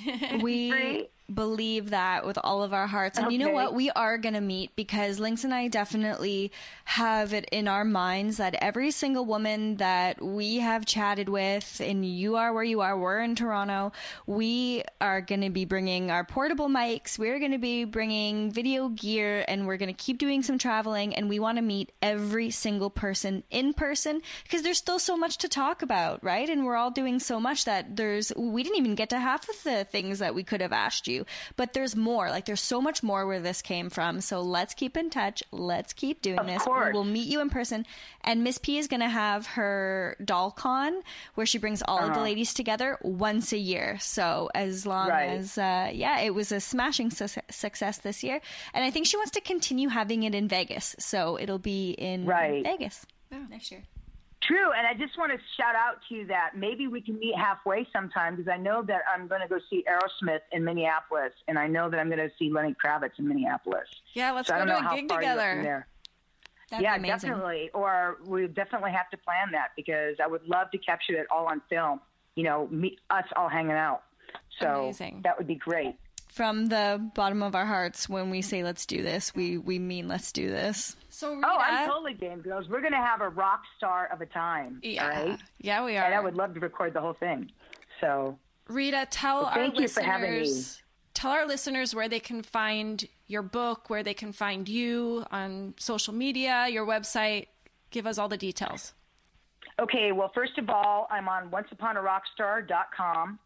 We believe that with all of our hearts. And okay. you know what? We are going to meet, because Lynx and I definitely have it in our minds that every single woman that we have chatted with, and you are where you are, we're in Toronto, we are going to be bringing our portable mics, we're going to be bringing video gear, and we're going to keep doing some traveling, and we want to meet every single person in person, because there's still so much to talk about, right? And we're all doing so much that there's, we didn't even get to half of the things that we could have asked you. But there's more. Like, there's so much more where this came from. So let's keep in touch. Let's keep doing of this. Course. We'll meet you in person. And Miss P is going to have her doll con, where she brings all uh-huh. of the ladies together once a year. So as long right. as, uh, yeah, it was a smashing su- success this year. And I think she wants to continue having it in Vegas. So it'll be in right. Vegas oh. next year. True, and I just want to shout out to you that maybe we can meet halfway sometime, because I know that I'm going to go see Aerosmith in Minneapolis, and I know that I'm going to see Lenny Kravitz in Minneapolis. Yeah, let's so go to a gig together. That'd yeah, be amazing. definitely. Or we definitely have to plan that, because I would love to capture it all on film, you know, me, us all hanging out. So amazing. That would be great. From the bottom of our hearts, when we say let's do this, we, we mean let's do this. So Rita, oh, I'm totally game, girls. We're going to have a rock star of a time, yeah. right? Yeah, we are. And I would love to record the whole thing. So, Rita, tell well, our thank you listeners, for having me. Tell our listeners where they can find your book, where they can find you on social media, your website. Give us all the details. Okay, well, first of all, I'm on once upon a rock star dot com.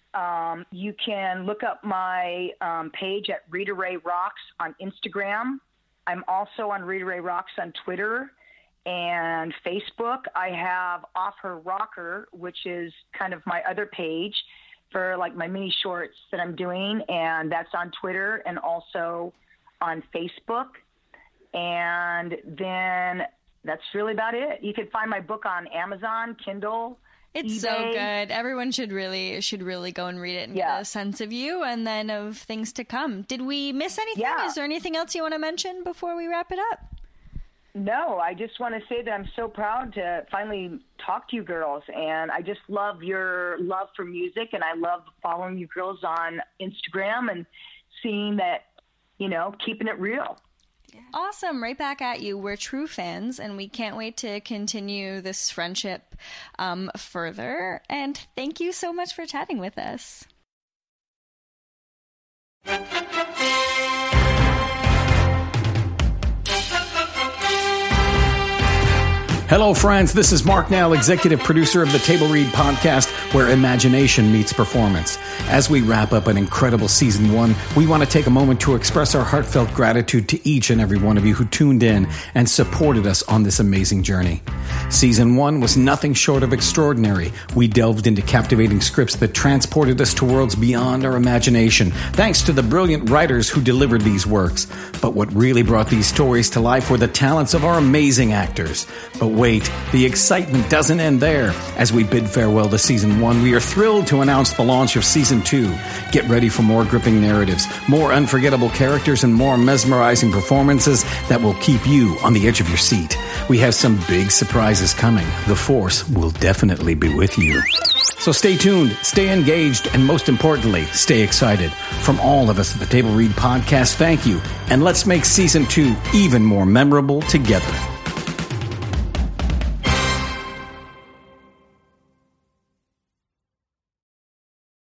Um, you can look up my um, page at Rita Ray Rocks on Instagram. I'm also on Rita Ray Rocks on Twitter and Facebook. I have Off Her Rocker, which is kind of my other page for like my mini shorts that I'm doing, and that's on Twitter and also on Facebook. And then that's really about it. You can find my book on Amazon, Kindle. It's eBay. So good. Everyone should really should really go and read it and yeah. get a sense of you and then of things to come. Did we miss anything? Yeah. Is there anything else you want to mention before we wrap it up? No, I just want to say that I'm so proud to finally talk to you girls, and I just love your love for music, and I love following you girls on Instagram and seeing that, you know, keeping it real. Yeah. Awesome. Right back at you. We're true fans, and we can't wait to continue this friendship um, further. And thank you so much for chatting with us. Hello, friends. This is Mark Nell, executive producer of the Table Read podcast, where imagination meets performance. As we wrap up an incredible season one, we want to take a moment to express our heartfelt gratitude to each and every one of you who tuned in and supported us on this amazing journey. Season one was nothing short of extraordinary. We delved into captivating scripts that transported us to worlds beyond our imagination, thanks to the brilliant writers who delivered these works. But what really brought these stories to life were the talents of our amazing actors. But wait, the excitement doesn't end there. As we bid farewell to season one, we are thrilled to announce the launch of season two. Get ready for more gripping narratives, more unforgettable characters, and more mesmerizing performances that will keep you on the edge of your seat. We have some big surprises coming. The Force will definitely be with you. So stay tuned, stay engaged, and most importantly, stay excited. From all of us at the Table Read podcast, thank you. And let's make season two even more memorable together.